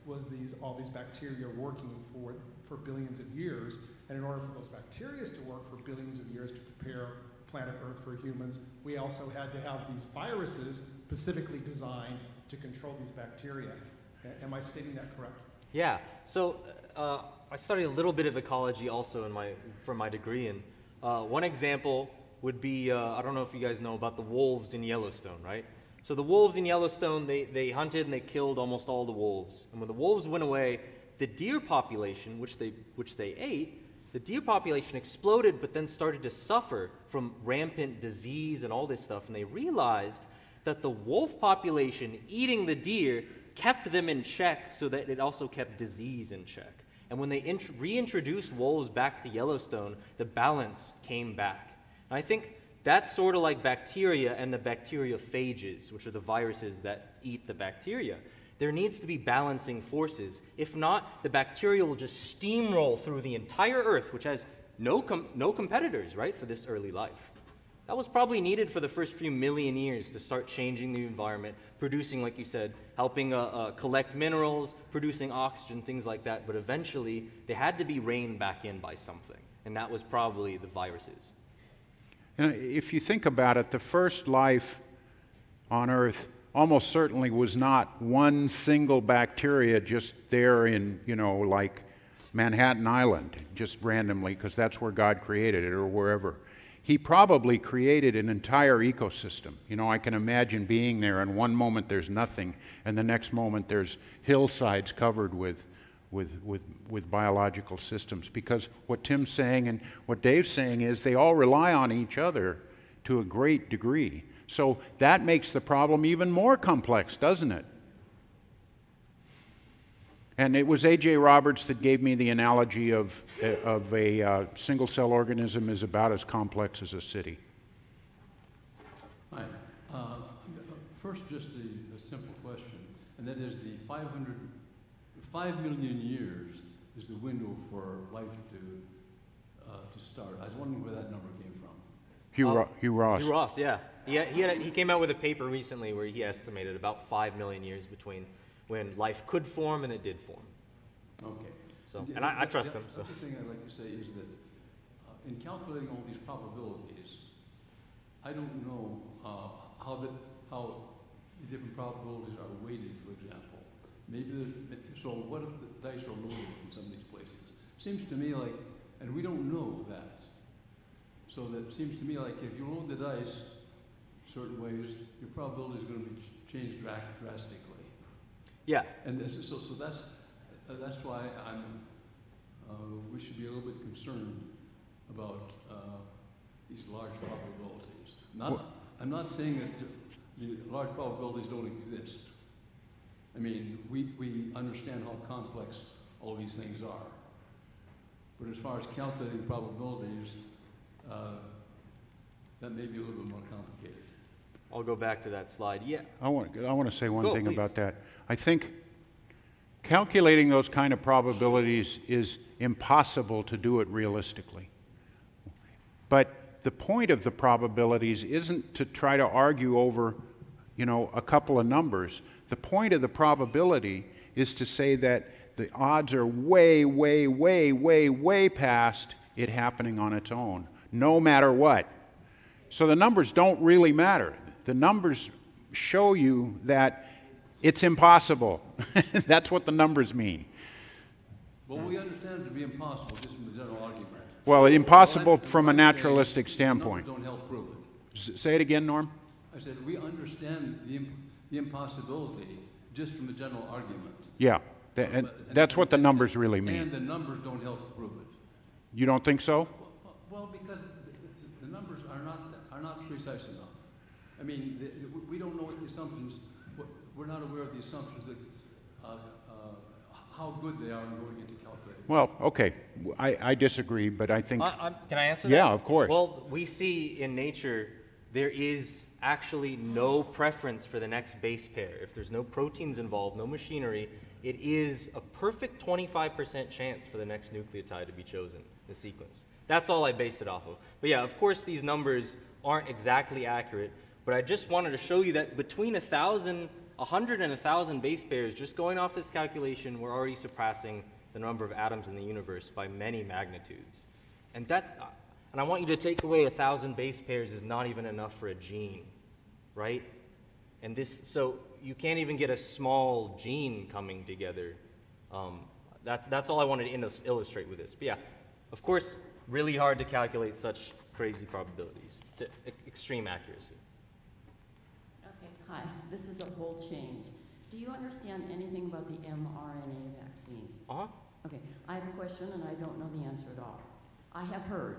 was these all these bacteria working for for billions of years, and in order for those bacteria to work for billions of years to prepare planet Earth for humans, we also had to have these viruses specifically designed to control these bacteria. A- Am I stating that correct? Yeah. So uh, I studied a little bit of ecology also in my for my degree, and uh, one example would be uh, I don't know if you guys know about the wolves in Yellowstone, right? So the wolves in Yellowstone, they, they hunted and they killed almost all the wolves. And when the wolves went away, the deer population, which they, which they ate, the deer population exploded, but then started to suffer from rampant disease and all this stuff. And they realized that the wolf population eating the deer kept them in check so that it also kept disease in check. And when they int- reintroduced wolves back to Yellowstone, the balance came back. And I think that's sort of like bacteria and the bacteriophages, which are the viruses that eat the bacteria. There needs to be balancing forces. If not, the bacteria will just steamroll through the entire Earth, which has no, com- no competitors, right, for this early life. That was probably needed for the first few million years to start changing the environment, producing, like you said, helping uh, uh, collect minerals, producing oxygen, things like that. But eventually, they had to be reined back in by something, and that was probably the viruses. And if you think about it, the first life on Earth almost certainly was not one single bacteria just there in, you know, like Manhattan Island, just randomly, because that's where God created it, or wherever. He probably created an entire ecosystem. You know, I can imagine being there, and one moment there's nothing, and the next moment there's hillsides covered with With, with, with biological systems, because what Tim's saying and what Dave's saying is they all rely on each other to a great degree. So that makes the problem even more complex, doesn't it? And it was A J Roberts that gave me the analogy of, of a uh, single-cell organism is about as complex as a city. Hi. Uh, first, just a, a simple question, and that is the five hundred Five million years is the window for life to uh, to start. I was wondering where that number came from. Hugh, Uh, Ro- Hugh Ross. Hugh Ross, yeah. He, had, he, had a, he came out with a paper recently where he estimated about five million years between when life could form and it did form. Okay. So, The- and I, I the- trust the him. So. other thing I'd like to say is that uh, in calculating all these probabilities, I don't know uh, how the how the different probabilities are weighted, for example. Maybe the, so what if the dice are loaded in some of these places? Seems to me like, and we don't know that. So that seems to me like if you load the dice certain ways, your probability is going to be ch- changed dra- drastically. Yeah. And this is, so, so that's uh, that's why I'm. Uh, we should be a little bit concerned about uh, these large probabilities. Not, Well- I'm not saying that the, the large probabilities don't exist. I mean, we, we understand how complex all these things are. But as far as calculating probabilities, uh, that may be a little bit more complicated. I'll go back to that slide. Yeah. I want, I want to say one Go, thing please. about that. I think calculating those kind of probabilities is impossible to do it realistically. But the point of the probabilities isn't to try to argue over, you know, a couple of numbers. The point of the probability is to say that the odds are way, way, way, way, way past it happening on its own, no matter what. So the numbers don't really matter. The numbers show you that it's impossible. That's what the numbers mean. Well, we understand it to be impossible just from the general argument. Well, impossible Well, that's- from a that's what I'm saying. naturalistic The standpoint. numbers don't help prove it. S- Say it again, Norm. I said, we understand the, imp- the impossibility just from the general argument. Yeah, tha- and But- that's what the and- numbers really And mean. the numbers don't help prove it. You don't think so? Well, well, because the, the, the numbers are not, are not precise enough. I mean, the, the, we don't know what the assumptions, what, we're not aware of the assumptions that, uh, uh, how good they are in going into calculating. Well, okay, I, I disagree, but I think, I, I'm, can I answer Yeah, that? of course. Well, we see in nature there is actually no preference for the next base pair. If there's no proteins involved, no machinery, it is a perfect twenty-five percent chance for the next nucleotide to be chosen, the sequence. That's all I base it off of. But yeah, of course these numbers aren't exactly accurate, but I just wanted to show you that between a thousand one hundred and one thousand base pairs, just going off this calculation, we're already surpassing the number of atoms in the universe by many magnitudes. And that's, and I want you to take away one thousand base pairs is not even enough for a gene, right? And this, so you can't even get a small gene coming together. Um, that's, that's all I wanted to illustrate with this. But yeah, of course, really hard to calculate such crazy probabilities to e extreme accuracy. Okay, hi, this is a whole change. Do you understand anything about the mRNA vaccine? Uh-huh. Okay, I have a question and I don't know the answer at all. I have heard,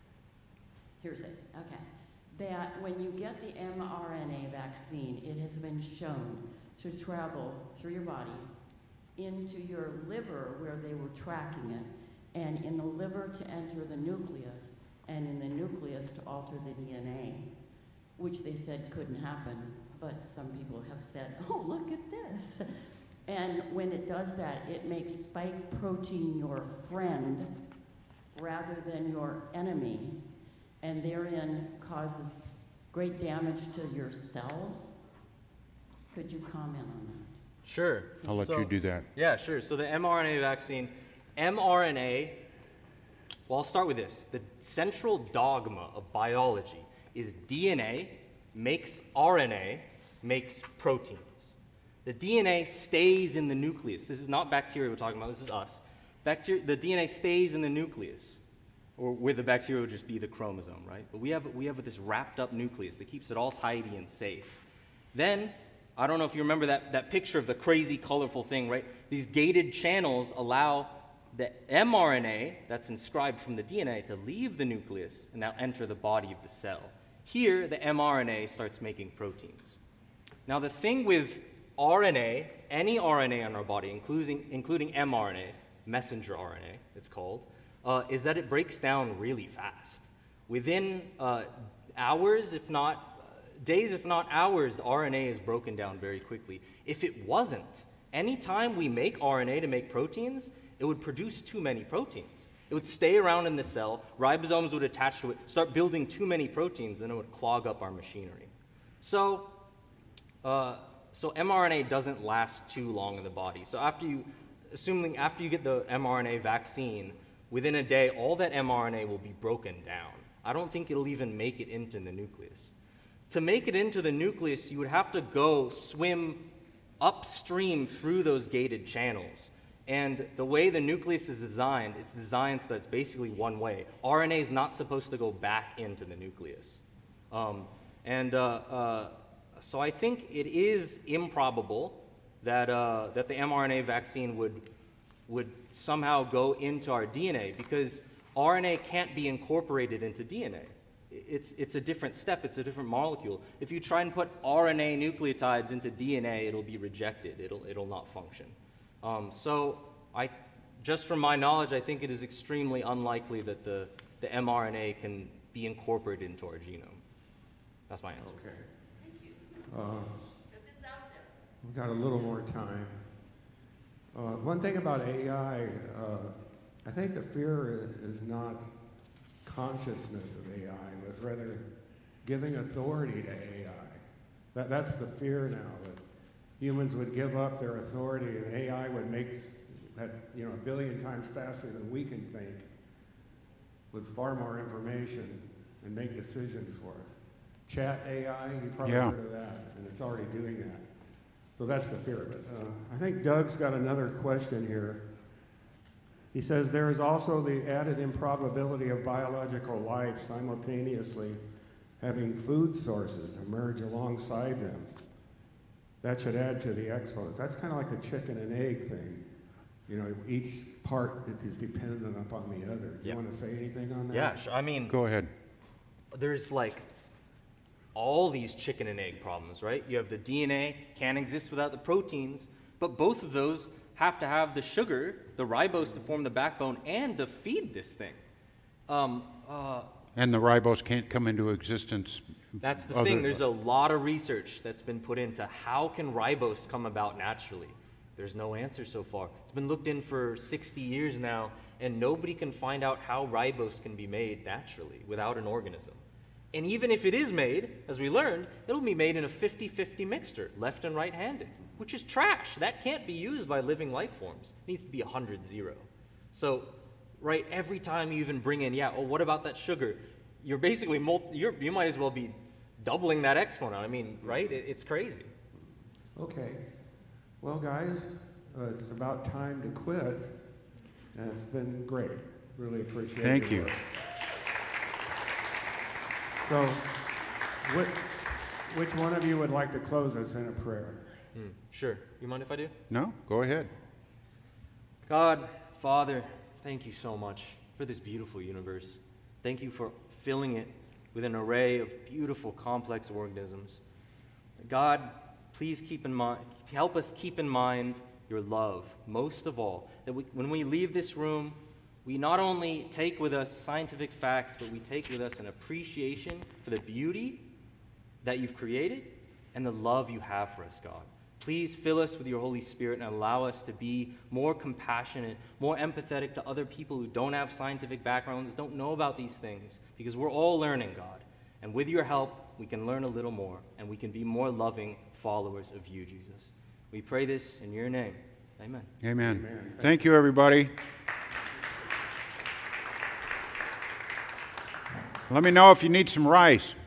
here's it, okay, that when you get the mRNA vaccine, it has been shown to travel through your body into your liver where they were tracking it, and in the liver to enter the nucleus, and in the nucleus to alter the D N A, which they said couldn't happen, but some people have said, oh, look at this. And when it does that, it makes spike protein your friend rather than your enemy, and therein causes great damage to your cells. Could you comment on that? Sure. I'll let So- you do that. Yeah, sure. So the mRNA vaccine, mRNA, well, I'll start with this. The central dogma of biology is D N A makes R N A, makes proteins. The D N A stays in the nucleus. This is not bacteria we're talking about, this is us. Bacteria, the D N A stays in the nucleus, or where the bacteria would just be the chromosome, right? But we have, we have this wrapped up nucleus that keeps it all tidy and safe. Then, I don't know if you remember that, that picture of the crazy colorful thing, right? These gated channels allow the mRNA that's inscribed from the D N A to leave the nucleus and now enter the body of the cell. Here, the mRNA starts making proteins. Now, the thing with R N A, any R N A in our body, including, including mRNA, messenger R N A, it's called, uh, is that it breaks down really fast. Within uh, hours, if not uh, days, if not hours, the R N A is broken down very quickly. If it wasn't, anytime we make R N A to make proteins, it would produce too many proteins. It would stay around in the cell, ribosomes would attach to it, start building too many proteins, and it would clog up our machinery. So, uh, so mRNA doesn't last too long in the body. So after you, assuming after you get the mRNA vaccine, within a day, all that mRNA will be broken down. I don't think it'll even make it into the nucleus. To make it into the nucleus, you would have to go swim upstream through those gated channels. And the way the nucleus is designed, it's designed so that it's basically one way. R N A is not supposed to go back into the nucleus. Um, and uh, uh, so I think it is improbable that, uh, that the mRNA vaccine would, would somehow go into our D N A, because R N A can't be incorporated into D N A. It's, it's a different step, it's a different molecule. If you try and put R N A nucleotides into D N A, it'll be rejected, it'll, it'll not function. Um, so, I, just from my knowledge, I think it is extremely unlikely that the, the mRNA can be incorporated into our genome. That's my answer. Okay. Uh, we've got a little more time. Uh, one thing about A I, uh, I think the fear is not consciousness of A I, but rather giving authority to A I. That, that's the fear now, that humans would give up their authority and A I would make that, you know, a billion times faster than we can think, with far more information and make decisions for us. Chat A I, you probably Yeah. heard of that, and it's already doing that. So that's the fear of it. Uh, I think Doug's got another question here. He says, there is also the added improbability of biological life simultaneously having food sources emerge alongside them. That should add to the exponent. That's kind of like the chicken and egg thing. You know, each part is dependent upon the other. Do you Yep. want to say anything on that? Yeah, sure. I mean, Go ahead. there's like all these chicken and egg problems, right? You have the D N A, can't exist without the proteins, but both of those have to have the sugar, the ribose to form the backbone, and to feed this thing. Um, uh, And the ribose can't come into existence. that's the other- thing. There's a lot of research that's been put into how can ribose come about naturally. There's no answer so far. It's been looked in for sixty years now, and nobody can find out how ribose can be made naturally without an organism. And even if it is made, as we learned, it'll be made in a fifty fifty mixture, left and right-handed, which is trash. That can't be used by living life forms. It needs to be one hundred zero. So, right, every time you even bring in, yeah, oh, what about that sugar? You're basically, multi you're, you might as well be doubling that exponent. I mean, right? It, it's crazy. Okay. Well, guys, uh, it's about time to quit. And it's been great. Really appreciate it. Thank you. Work. So, which, which one of you would like to close us in a prayer? Hmm, sure. You mind if I do? No? Go ahead. God, Father, thank you so much for this beautiful universe. Thank you for filling it with an array of beautiful, complex organisms. God, please keep in mind, help us keep in mind your love, most of all, that we, when we leave this room, we not only take with us scientific facts, but we take with us an appreciation for the beauty that you've created and the love you have for us, God. Please fill us with your Holy Spirit and allow us to be more compassionate, more empathetic to other people who don't have scientific backgrounds, don't know about these things, because we're all learning, God. And with your help, we can learn a little more, and we can be more loving followers of you, Jesus. We pray this in your name. Amen. Amen. Amen. Thank you, everybody. Let me know if you need some rice.